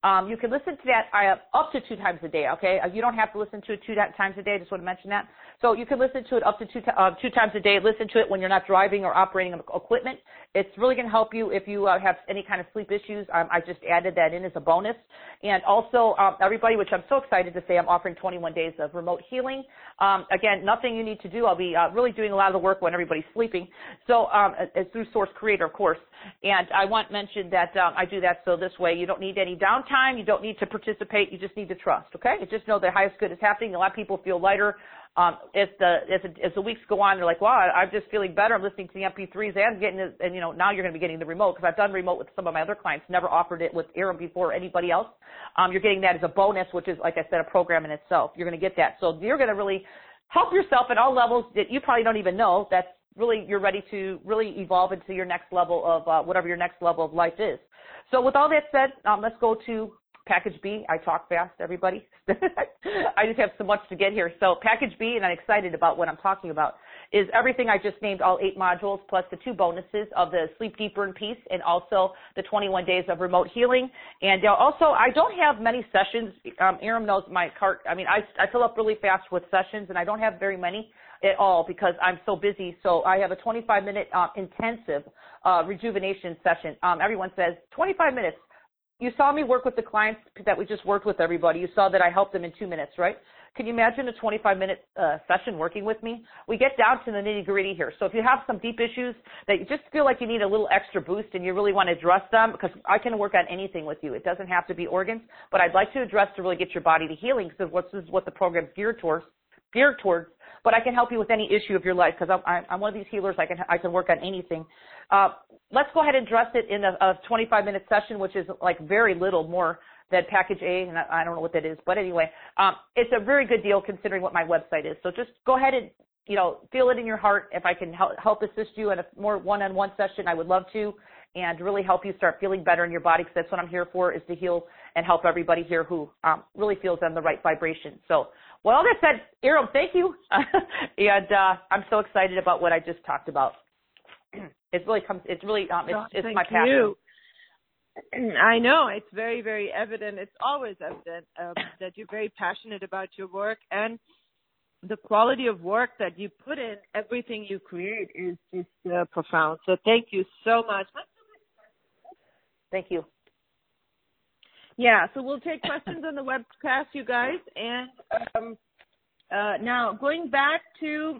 Um, you can listen to that uh, up to two times a day, okay? Uh, you don't have to listen to it two times a day. I just want to mention that. So you can listen to it up to two, uh, two times a day. Listen to it when you're not driving or operating equipment. It's really going to help you if you uh, have any kind of sleep issues. Um, I just added that in as a bonus. And also, um, everybody, which I'm so excited to say, I'm offering twenty-one days of remote healing. Um, again, nothing you need to do. I'll be uh, really doing a lot of the work when everybody's sleeping. So um, it's through Source Creator, of course. And I want to mention that um, I do that so this way you don't need any downtime. You don't need to participate. You just need to trust, okay? You just know the highest good is happening. A lot of people feel lighter. Um, as the as, the, as the weeks go on, they're like, wow, I'm just feeling better. I'm listening to the M P threes and getting it, and you know, now you're going to be getting the remote, because I've done remote with some of my other clients, never offered it with Aram before or anybody else. Um, you're getting that as a bonus, which is, like I said, a program in itself. You're going to get that. So you're going to really help yourself at all levels that you probably don't even know. That's really, you're ready to really evolve into your next level of uh, whatever your next level of life is. So with all that said, um, let's go to Package B. I talk fast, everybody. I just have so much to get here. So Package B, and I'm excited about what I'm talking about, is everything I just named, all eight modules, plus the two bonuses of the Sleep Deeper in Peace and also the twenty-one days of remote healing. And uh, also, I don't have many sessions. Um, Aram knows my cart. I mean, I, I fill up really fast with sessions, and I don't have very many at all because I'm so busy. So I have a twenty-five minute uh, intensive uh, rejuvenation session. Um, everyone says twenty-five minutes. You saw me work with the clients that we just worked with, everybody. You saw that I helped them in two minutes, right? Can you imagine a twenty-five minute uh, session working with me? We get down to the nitty-gritty here. So if you have some deep issues that you just feel like you need a little extra boost and you really want to address them, because I can work on anything with you. It doesn't have to be organs, but I'd like to address to really get your body to healing, because this is what the program's geared towards. Geared towards. But I can help you with any issue of your life, because I'm, I'm one of these healers. I can I can work on anything. Uh, let's go ahead and address it in a, a twenty-five minute session, which is like very little more than Package A, and I, I don't know what that is. But anyway, um, it's a very good deal considering what my website is. So just go ahead and, you know, feel it in your heart. If I can help, help assist you in a more one-on-one session, I would love to, and really help you start feeling better in your body, because that's what I'm here for, is to heal and help everybody here who um, really feels on the right vibration. So, well, all that said, Aram, thank you. and uh, I'm so excited about what I just talked about. It really comes, it's really, um, it's, oh, it's thank my passion. You. I know, it's very, very evident. It's always evident um, that you're very passionate about your work, and the quality of work that you put in, everything you create is just uh, profound. So thank you so much. Thank you. Yeah, so we'll take questions on the webcast, you guys. And um, uh, now going back to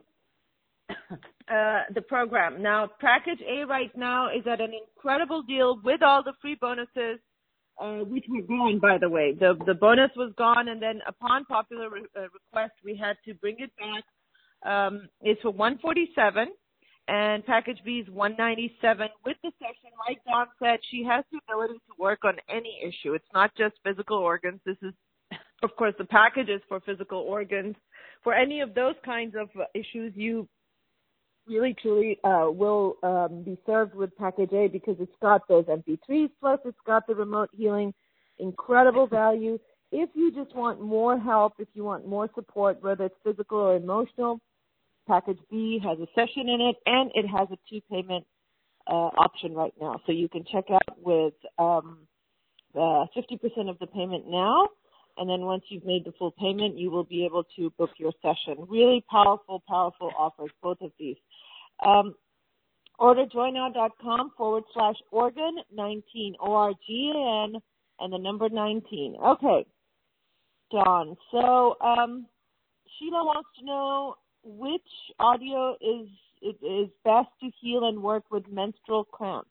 uh, the program. Now, Package A right now is at an incredible deal with all the free bonuses, uh, which were gone, by the way. The the bonus was gone, and then upon popular re- uh, request, we had to bring it back. Um, it's for one forty-seven, and Package B is one ninety-seven with the session. Like Dawn said, she has the ability to work on any issue. It's not just physical organs. This is, of course, the package is for physical organs. For any of those kinds of uh, issues, you really, truly uh, will um, be served with Package A, because it's got those M P threes, plus it's got the remote healing, incredible value. If you just want more help, if you want more support, whether it's physical or emotional, Package B has a session in it, and it has a two-payment uh, option right now. So you can check out with um, uh, fifty percent of the payment now, and then once you've made the full payment, you will be able to book your session. Really powerful, powerful offers, both of these. Um, order joynow.com forward slash organ nineteen, O R G A N, and the number nineteen. Okay, Dawn. So um, Sheila wants to know which audio is is best to heal and work with menstrual cramps.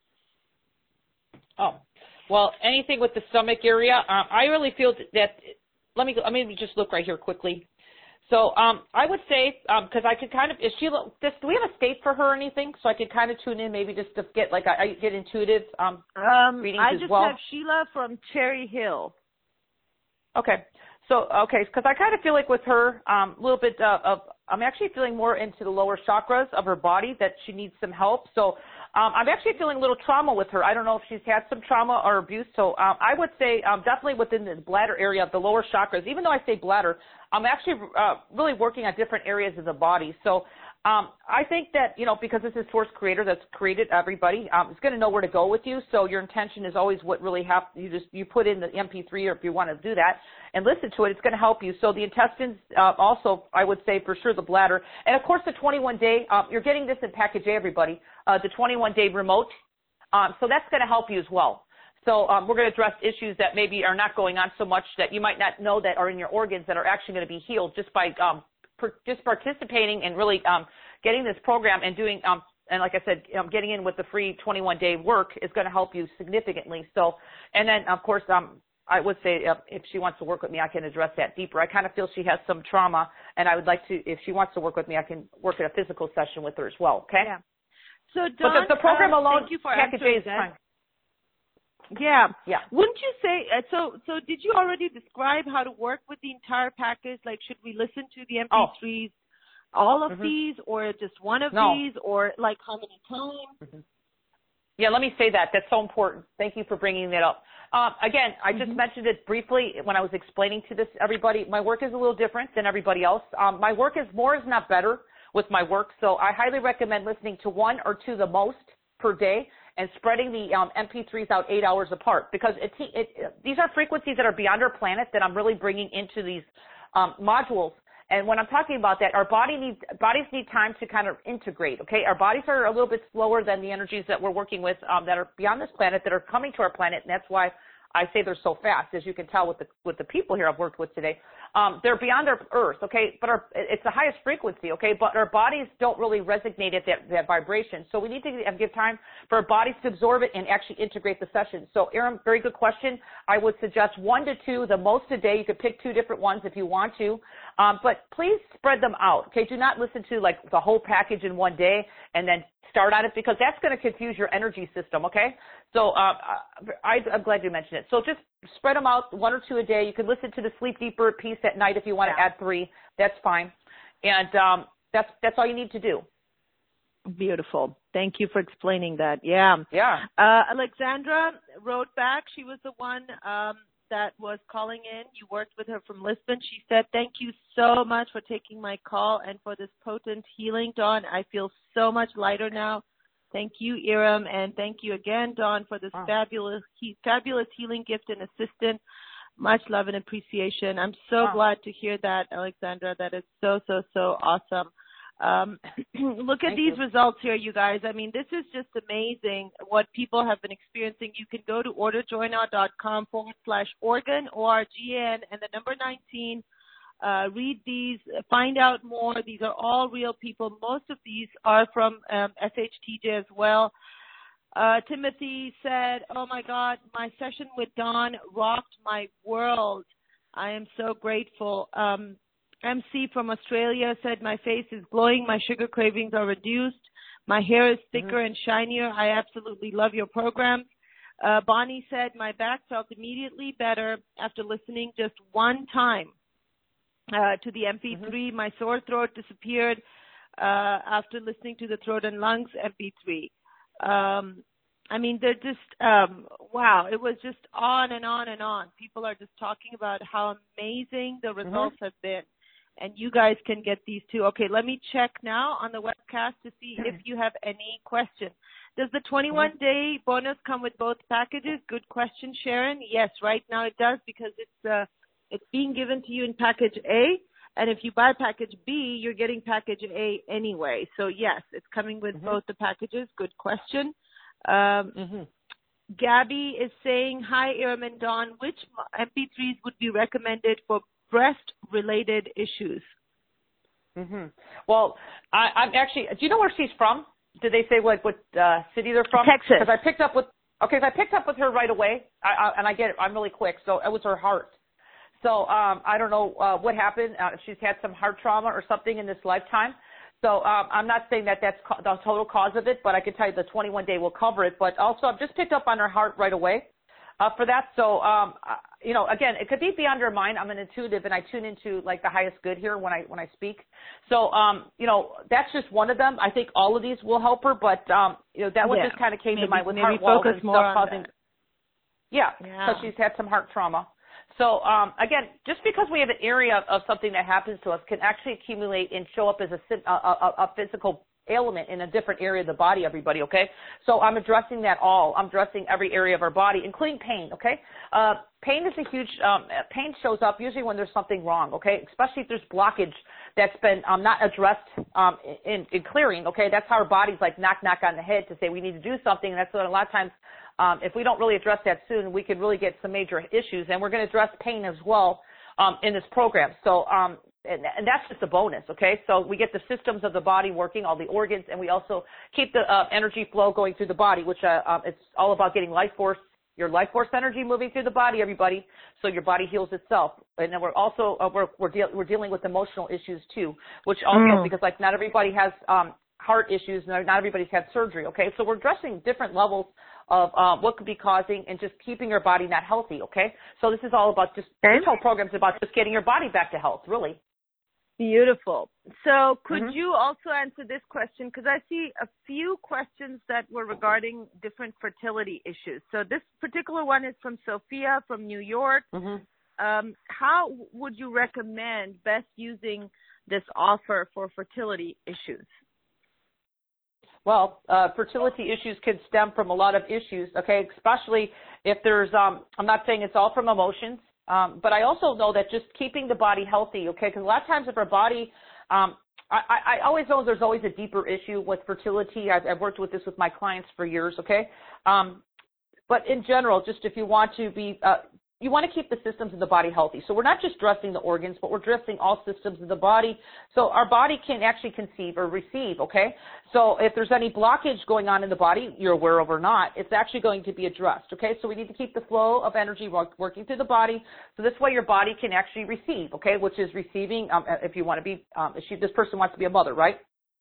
Oh, well, anything with the stomach area. Um, I really feel that. Let me let me just look right here quickly. So um, I would say, because um, I could kind of, is Sheila, does, do we have a state for her or anything? So I could kind of tune in, maybe just to get like I get intuitive um, um, readings I as just well. have Sheila from Cherry Hill. Okay. So, okay, because I kind of feel like with her, um, a little bit uh, of, I'm actually feeling more into the lower chakras of her body, that she needs some help. So um, I'm actually feeling a little trauma with her. I don't know if she's had some trauma or abuse. So um, I would say um, definitely within the bladder area of the lower chakras. Even though I say bladder, I'm actually uh, really working on different areas of the body. So Um, I think that, you know, because this is Source Creator that's created everybody, um, it's going to know where to go with you. So your intention is always what really happens. You just, you put in the M P three, or if you want to do that and listen to it, it's going to help you. So the intestines, uh, also, I would say for sure the bladder. And of course the twenty-one day, um, you're getting this in package A, everybody, uh, the twenty-one day remote. Um, so that's going to help you as well. So um, we're going to address issues that maybe are not going on so much that you might not know that are in your organs that are actually going to be healed just by um, per, just participating and really um, getting this program and doing, um, and like I said, um, getting in with the free twenty-one day work is going to help you significantly. So, and then, of course, um, I would say uh, if she wants to work with me, I can address that deeper. I kind of feel she has some trauma, and I would like to, if she wants to work with me, I can work at a physical session with her as well, okay? Yeah. So, Dawn, but the, the program uh, alone, thank you for package A is that. fine. Yeah. Yeah. Wouldn't you say, uh, so So did you already describe how to work with the entire package? Like, should we listen to the M P threes, oh. all of mm-hmm. these, or just one of no. these, or like how many times? Mm-hmm. Yeah, let me say that. That's so important. Thank you for bringing that up. Um, again, I just mm-hmm. mentioned it briefly when I was explaining to this everybody. My work is a little different than everybody else. Um, my work is more is not better with my work, so I highly recommend listening to one or two the most per day, and spreading the um, M P threes out eight hours apart, because it, it, it, these are frequencies that are beyond our planet that I'm really bringing into these um, modules. And when I'm talking about that, our body needs, bodies need time to kind of integrate, okay? Our bodies are a little bit slower than the energies that we're working with um, that are beyond this planet, that are coming to our planet, and that's why I say they're so fast, as you can tell with the with the people here I've worked with today. Um, they're beyond our Earth, okay? But our, it's the highest frequency, okay? But our bodies don't really resonate at that, that vibration. So we need to give time for our bodies to absorb it and actually integrate the session. So, Aaron, very good question. I would suggest one to two, the most a day. You could pick two different ones if you want to. Um, but please spread them out, okay? Do not listen to, like, the whole package in one day and then start on it, because that's going to confuse your energy system, okay? So uh, I, I'm glad you mentioned it. So just spread them out, one or two a day. You can listen to the Sleep Deeper piece at night if you want yeah. to add three. That's fine. And um, that's that's all you need to do. Beautiful. Thank you for explaining that. Yeah. Yeah. Uh, Alexandra wrote back. She was the one um, that was calling in. You worked with her from Lisbon. She said, thank you so much for taking my call and for this potent healing, Dawn. I feel so much lighter now. Thank you, Iram, and thank you again, Dawn, for this wow. fabulous, he, fabulous healing gift and assistant. Much love and appreciation. I'm so wow. glad to hear that, Alexandra. That is so, so, so awesome. Um, look at Thank these you. results here, you guys. I mean, this is just amazing what people have been experiencing. You can go to orderjoynow.com forward slash organ, O R G N, and the number nineteen. Uh, read these, find out more. These are all real people. Most of these are from um, S H T J as well. Uh, Timothy said, oh my God, my session with Dawn rocked my world. I am so grateful. Um, M C from Australia said, my face is glowing. My sugar cravings are reduced. My hair is thicker mm-hmm. and shinier. I absolutely love your program. Uh, Bonnie said, my back felt immediately better after listening just one time uh, to the M P three. Mm-hmm. My sore throat disappeared uh, after listening to the throat and lungs M P three. Um, I mean, they're just, um, wow, it was just on and on and on. People are just talking about how amazing the results mm-hmm. have been. And you guys can get these too. Okay, let me check now on the webcast to see if you have any questions. Does the twenty-one day bonus come with both packages? Good question, Sharon. Yes, right now it does, because it's uh, it's being given to you in package A. And if you buy package B, you're getting package A anyway. So, yes, it's coming with mm-hmm. both the packages. Good question. Um, mm-hmm. Gabby is saying, hi, Iram and Dawn, which M P threes would be recommended for breast-related issues? Mm-hmm. Well, I, I'm actually, do you know where she's from? Did they say what, what uh, city they're from? Texas. Because I picked up with, okay, I picked up with her right away, I, I, and I get it, I'm really quick, so it was her heart. So um, I don't know uh, what happened. Uh, she's had some heart trauma or something in this lifetime. So um, I'm not saying that that's co- the total cause of it, but I can tell you the twenty-one day will cover it. But also, I've just picked up on her heart right away uh, for that. So, um, uh, you know, again, it could be beyond her mind. I'm an intuitive, and I tune into like the highest good here when I when I speak. So, um, you know, that's just one of them. I think all of these will help her, but um, you know, that one yeah. just kind of came maybe, to mind with maybe heart walls and more stuff on causing. that. Yeah, yeah. so she's had some heart trauma. So um, again, just because we have an area of something that happens to us can actually accumulate and show up as a, a, a, a physical ailment in a different area of the body, everybody, okay? So I'm addressing that all. I'm addressing every area of our body, including pain, okay? Uh, pain is a huge, um, pain shows up usually when there's something wrong, okay? Especially if there's blockage that's been um, not addressed um, in, in clearing, okay? That's how our body's like knock, knock on the head to say we need to do something. And that's what a lot of times, um, if we don't really address that soon, we could really get some major issues. And we're going to address pain as well um, in this program. So, um, And, and that's just a bonus, okay? So we get the systems of the body working, all the organs, and we also keep the uh, energy flow going through the body, which uh, um, it's all about getting life force, your life force energy moving through the body, everybody, so your body heals itself. And then we're also uh, we're we're, deal- we're dealing with emotional issues too, which also mm. because like not everybody has um, heart issues, not everybody's had surgery, okay? So we're addressing different levels of uh, what could be causing and just keeping your body not healthy, okay? So this is all about just okay. this whole program is about just getting your body back to health, really. Beautiful. So could mm-hmm. you also answer this question? Because I see a few questions that were regarding different fertility issues. So this particular one is from Sophia from New York. Mm-hmm. Um, how would you recommend best using this offer for fertility issues? Well, uh, fertility issues can stem from a lot of issues, okay, especially if there's, um, I'm not saying it's all from emotions. Um, but I also know that just keeping the body healthy, okay, because a lot of times if our body, um, I, I always know there's always a deeper issue with fertility. I've, I've worked with this with my clients for years, okay. Um, but in general, just if you want to be, uh, you want to keep the systems of the body healthy. So we're not just addressing the organs, but we're addressing all systems of the body. So our body can actually conceive or receive, okay? So if there's any blockage going on in the body, you're aware of or not, it's actually going to be addressed, okay? So we need to keep the flow of energy work, working through the body. So this way your body can actually receive, okay, which is receiving, um, if you want to be, um, if she, this person wants to be a mother, right?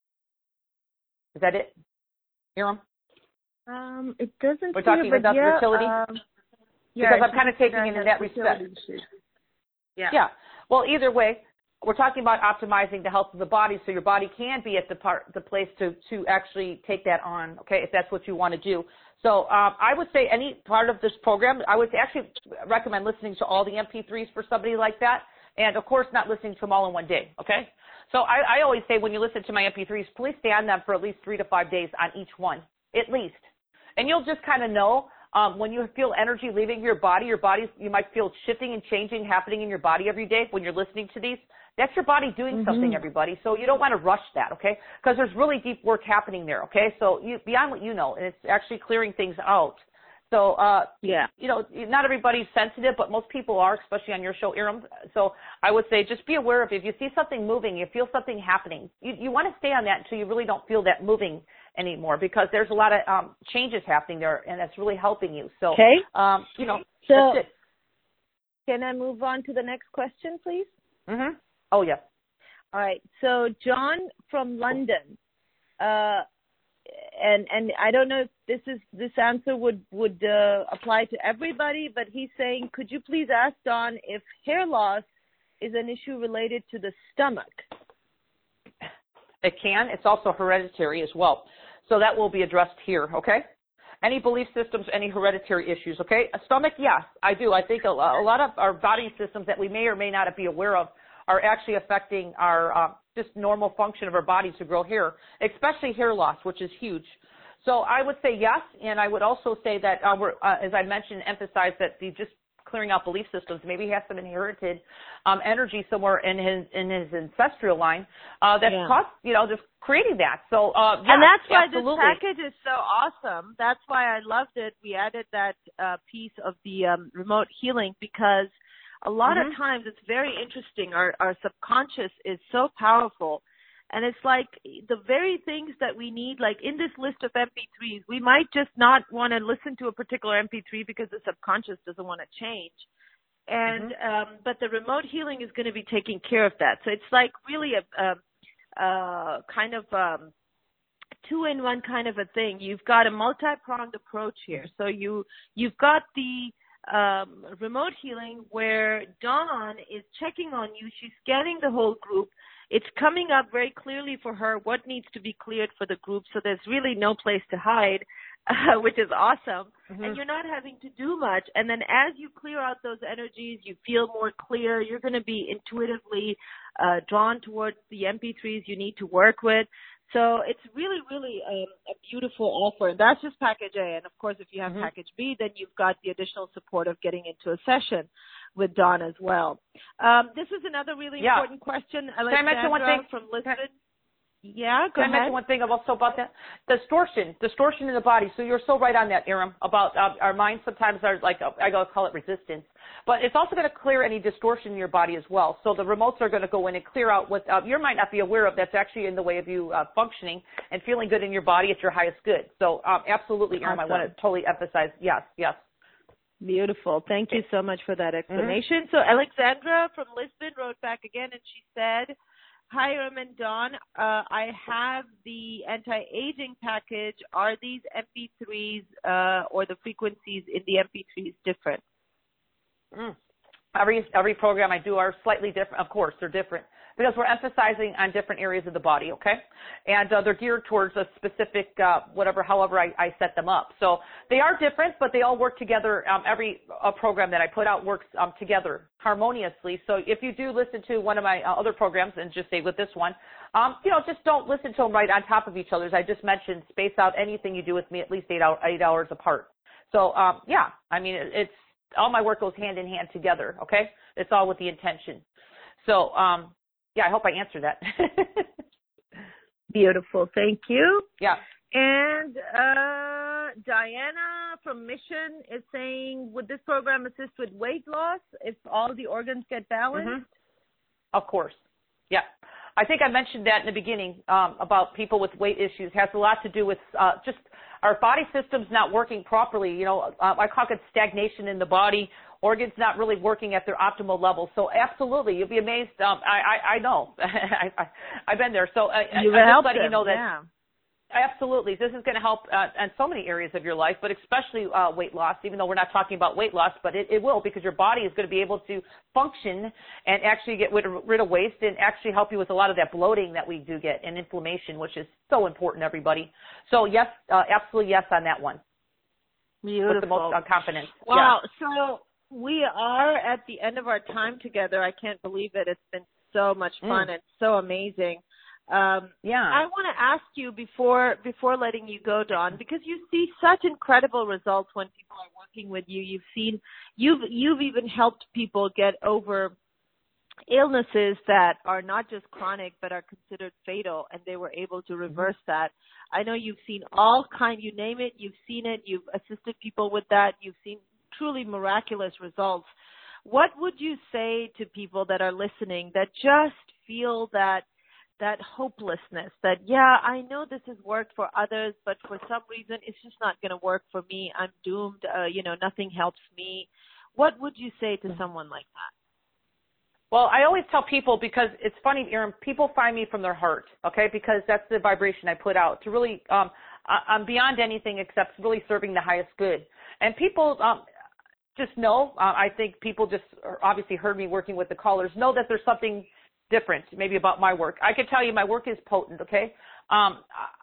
Is that it? Hiram? Um, it doesn't We're talking about yeah, fertility? Um, Because yeah, I'm kind of taking it in that respect. Yeah. Yeah. Well, either way, we're talking about optimizing the health of the body so your body can be at the part, the place to, to actually take that on, okay, if that's what you want to do. So um, I would say any part of this program, I would actually recommend listening to all the M P threes for somebody like that. And, of course, not listening to them all in one day, okay? So I, I always say when you listen to my M P threes, please stay on them for at least three to five days on each one, at least. And you'll just kind of know. Um, when you feel energy leaving your body, your body, you might feel shifting and changing happening in your body every day when you're listening to these. That's your body doing mm-hmm. something, everybody. So you don't want to rush that, okay? Because there's really deep work happening there, okay? So you, beyond what you know, and it's actually clearing things out. So, uh, yeah, you know, not everybody's sensitive, but most people are, especially on your show, Hiram. So I would say just be aware of it. If you see something moving, you feel something happening, you, you want to stay on that until you really don't feel that moving anymore, because there's a lot of um, changes happening there, and that's really helping you. So, okay. um, you know, so that's it. Can I move on to the next question, please? Mm-hmm. Oh, yeah. All right. So John from London, uh, and and I don't know if this is this answer would would uh, apply to everybody, but he's saying, could you please ask Dawn if hair loss is an issue related to the stomach? It can. It's also hereditary as well. So that will be addressed here, okay? Any belief systems, any hereditary issues, okay? A stomach, yes, I do. I think a, a lot of our body systems that we may or may not be aware of are actually affecting our uh, just normal function of our body to grow hair, especially hair loss, which is huge. So I would say yes, and I would also say that, uh, we're, uh, as I mentioned, emphasize that the just clearing out belief systems. Maybe he has some inherited um, energy somewhere in his in his ancestral line uh, that's yeah. caused, you know, just creating that. So uh, yeah, and that's why absolutely. This package is so awesome. That's why I loved it. We added that uh, piece of the um, remote healing, because a lot mm-hmm. of times it's very interesting. Our our subconscious is so powerful. And it's like the very things that we need, like in this list of M P threes, we might just not want to listen to a particular M P three because the subconscious doesn't want to change. And, mm-hmm. um, but the remote healing is going to be taking care of that. So it's like really a, a, a kind of, um, two in one kind of a thing. You've got a multi-pronged approach here. So you, you've got the, um, remote healing where Dawn is checking on you. She's scanning the whole group. It's coming up very clearly for her what needs to be cleared for the group, so there's really no place to hide. uh, which is awesome. Mm-hmm. And you're not having to do much. And then as you clear out those energies, you feel more clear. You're going to be intuitively uh, drawn towards the M P threes you need to work with. So it's really, really um, a beautiful offer. And that's just package A. And, of course, if you have mm-hmm. package B, then you've got the additional support of getting into a session with Dawn as well. Um, this is another really yeah. important question. Can I mention one thing? From Lisbon. Yeah, go Can ahead. I mention one thing also about that? Distortion, distortion in the body. So you're so right on that, Aram, about uh, our minds sometimes are like, uh, I call it resistance. But it's also going to clear any distortion in your body as well. So the remotes are going to go in and clear out what uh, you might not be aware of that's actually in the way of you uh, functioning and feeling good in your body at your highest good. So um, absolutely, Aram, awesome. I want to totally emphasize, yes, yes. Beautiful. Thank you so much for that explanation. Mm-hmm. So Alexandra from Lisbon wrote back again, and she said, hi, Aram and Dawn. Uh, I have the anti-aging package. Are these M P threes uh, or the frequencies in the M P threes different? Mm. Every every program I do are slightly different. Of course, they're different because we're emphasizing on different areas of the body, okay? And uh, they're geared towards a specific, uh, whatever, however I, I set them up. So they are different, but they all work together. Um, every uh, program that I put out works um, together harmoniously. So if you do listen to one of my uh, other programs and just stay with this one, um, you know, just don't listen to them right on top of each other. As I just mentioned, space out anything you do with me at least eight, hour, eight hours apart. So, um, yeah, I mean, it, it's, all my work goes hand in hand together, okay? It's all with the intention. So, um, yeah, I hope I answered that. Beautiful. Thank you. Yeah. And uh, Diana from Mission is saying, would this program assist with weight loss if all the organs get balanced? Mm-hmm. Of course. Yeah. I think I mentioned that in the beginning um, about people with weight issues. It has a lot to do with uh, just our body systems not working properly. You know, uh, I call it stagnation in the body, organs not really working at their optimal level. So absolutely, you'll be amazed. Um, I, I, I know. I, I, I've been there. So I, you I'm just letting you know that. Yeah. Absolutely. This is going to help uh, in so many areas of your life, but especially uh, weight loss, even though we're not talking about weight loss, but it, it will because your body is going to be able to function and actually get rid of, rid of waste and actually help you with a lot of that bloating that we do get and inflammation, which is so important, everybody. So, yes, uh, absolutely yes on that one. Beautiful. With the most uh, confidence. Wow. Yeah. So we are at the end of our time together. I can't believe it. It's been so much fun mm. and so amazing. Um, yeah. I want to ask you before before letting you go, Dawn, because you see such incredible results when people are working with you. You've seen you've you've even helped people get over illnesses that are not just chronic but are considered fatal, and they were able to reverse mm-hmm. that. I know you've seen all kind. You name it, you've seen it. You've assisted people with that. You've seen truly miraculous results. What would you say to people that are listening that just feel that? that hopelessness that, yeah, I know this has worked for others, but for some reason it's just not going to work for me. I'm doomed. Uh, you know, nothing helps me. What would you say to someone like that? Well, I always tell people, because it's funny, Aram, people find me from their heart, okay, because that's the vibration I put out to really, um, I'm beyond anything except really serving the highest good. And people um, just know, uh, I think people just obviously heard me working with the callers, know that there's something different maybe about my work. I can tell you my work is potent, okay? Um,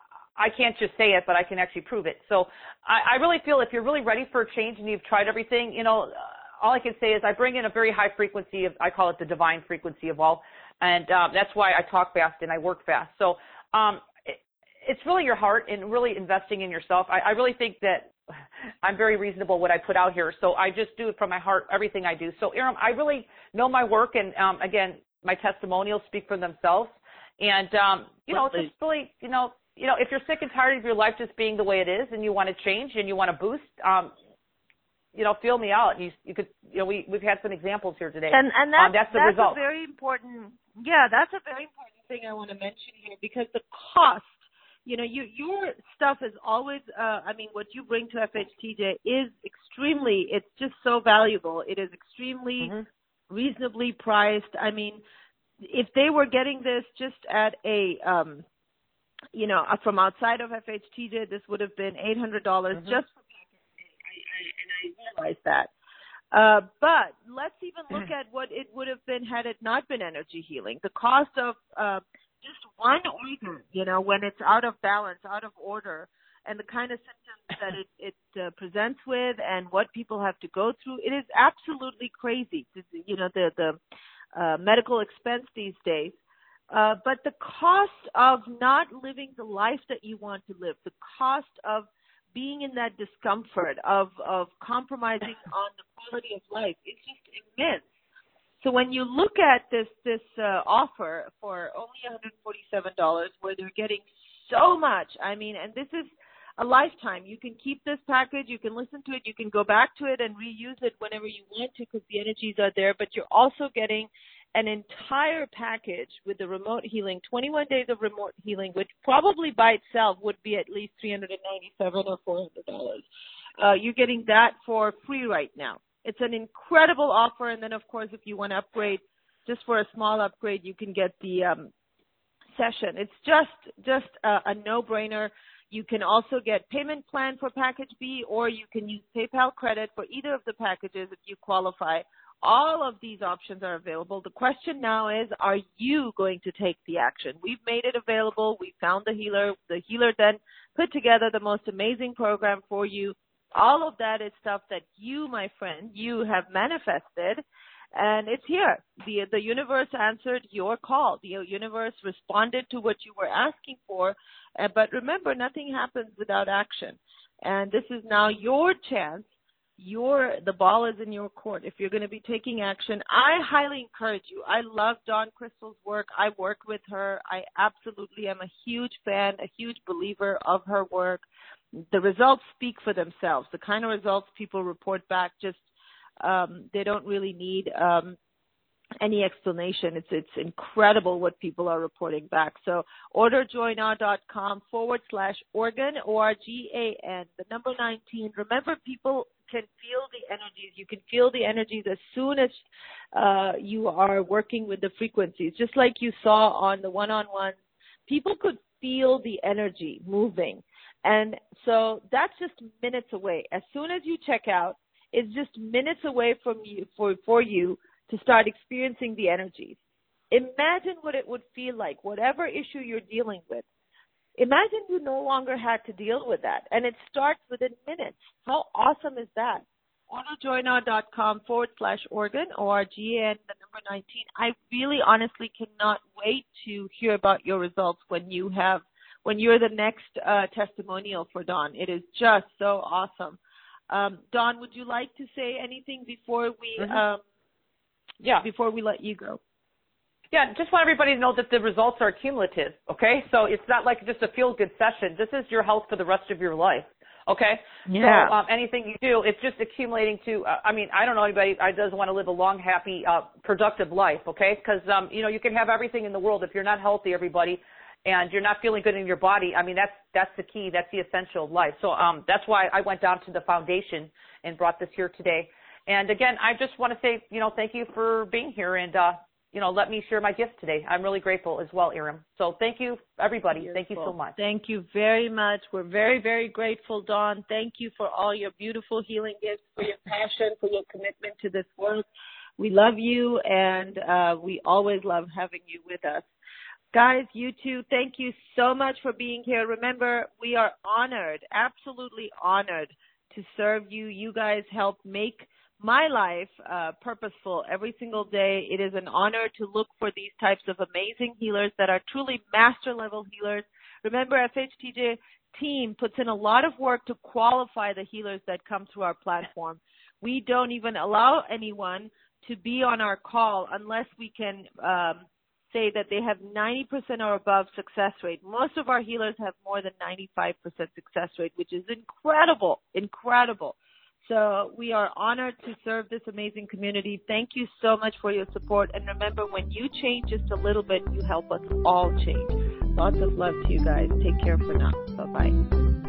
I can't just say it, but I can actually prove it. So I, I really feel if you're really ready for a change and you've tried everything, you know, all I can say is I bring in a very high frequency of, I call it the divine frequency of all, and um, that's why I talk fast and I work fast. So um, it, it's really your heart and really investing in yourself. I, I really think that I'm very reasonable what I put out here, so I just do it from my heart, everything I do. So, Aram, I really know my work, and um, again, my testimonials speak for themselves. And, um, you know, just really, you know, you know, if you're sick and tired of your life just being the way it is and you want to change and you want to boost, um, you know, feel me out. You, you could, you know, we, we've had some examples here today. And, and that's, um, that's the that's result. a very important, yeah, that's a very important thing I want to mention here, because the cost, you know, you, your stuff is always, uh, I mean, what you bring to F H T J is extremely, it's just so valuable. It is extremely mm-hmm. reasonably priced. I mean, if they were getting this just at a, um, you know, from outside of F H T J, this would have been eight hundred dollars mm-hmm. just for package. I, I, and I realize that. Uh, but let's even look at what it would have been had it not been energy healing. The cost of uh, just one organ, you know, when it's out of balance, out of order, and the kind of symptoms that it, it uh, presents with and what people have to go through, it is absolutely crazy. You know, the, the uh, medical expense these days. Uh, but the cost of not living the life that you want to live, the cost of being in that discomfort, of, of compromising on the quality of life, it's just immense. So when you look at this this uh, offer for only one hundred forty-seven dollars, where they're getting so much, I mean, and this is a lifetime. You can keep this package, you can listen to it, you can go back to it and reuse it whenever you want to because the energies are there, but you're also getting an entire package with the remote healing, twenty-one days of remote healing, which probably by itself would be at least three hundred ninety-seven dollars or four hundred dollars. Uh, you're getting that for free right now. It's an incredible offer, and then, of course, if you want to upgrade, just for a small upgrade, you can get the um, session. It's just just a, a no-brainer. You can also get payment plan for Package B, or you can use PayPal credit for either of the packages if you qualify. All of these options are available. The question now is, are you going to take the action? We've made it available. We found the healer. The healer then put together the most amazing program for you. All of that is stuff that you, my friend, you have manifested, and it's here. The, the universe answered your call. The universe responded to what you were asking for. Uh, but remember, nothing happens without action. And this is now your chance. Your, the ball is in your court. If you're going to be taking action, I highly encourage you. I love Dawn Crystal's work. I work with her. I absolutely am a huge fan, a huge believer of her work. The results speak for themselves. The kind of results people report back, just um, they don't really need um, any explanation. It's it's incredible what people are reporting back. So orderjoynow.com forward slash organ, O R G A N, the number nineteen. Remember, people can feel the energies. You can feel the energies as soon as uh, you are working with the frequencies. Just like you saw on the one-on-one, people could feel the energy moving. And so that's just minutes away. As soon as you check out, it's just minutes away from you for, for you to start experiencing the energies. Imagine what it would feel like, whatever issue you're dealing with. Imagine you no longer had to deal with that, and it starts within minutes. How awesome is that? orderjoynow.com forward slash organ, O R G A N, the number nineteen. I really honestly cannot wait to hear about your results when you have, when you're the next uh, testimonial for Dawn. It is just so awesome. Um, Dawn, would you like to say anything before we, mm-hmm. um, yeah, before we let you go? Yeah, just want everybody to know that the results are cumulative, okay? So it's not like just a feel-good session. This is your health for the rest of your life, okay? Yeah. So um, anything you do, it's just accumulating to, uh, I mean, I don't know anybody that doesn't want to live a long, happy, uh, productive life, okay? Because, um, you know, you can have everything in the world. If you're not healthy, everybody, and you're not feeling good in your body, I mean, that's that's the key. That's the essential of life. So um, that's why I went down to the foundation and brought this here today. And, again, I just want to say, you know, thank you for being here and, uh, you know, let me share my gift today. I'm really grateful as well, Iram. So thank you, everybody. Beautiful. Thank you so much. Thank you very much. We're very, very grateful, Dawn. Thank you for all your beautiful healing gifts, for your passion, for your commitment to this work. We love you, and uh, we always love having you with us. Guys, you too, thank you so much for being here. Remember, we are honored, absolutely honored to serve you. You guys help make my life uh, purposeful every single day. It is an honor to look for these types of amazing healers that are truly master level healers. Remember, F H T J team puts in a lot of work to qualify the healers that come through our platform. We don't even allow anyone to be on our call unless we can um, say that they have ninety percent or above success rate. Most of our healers have more than ninety-five percent success rate, which is incredible, incredible. So we are honored to serve this amazing community. Thank you so much for your support. And remember, when you change just a little bit, you help us all change. Lots of love to you guys. Take care for now. Bye-bye.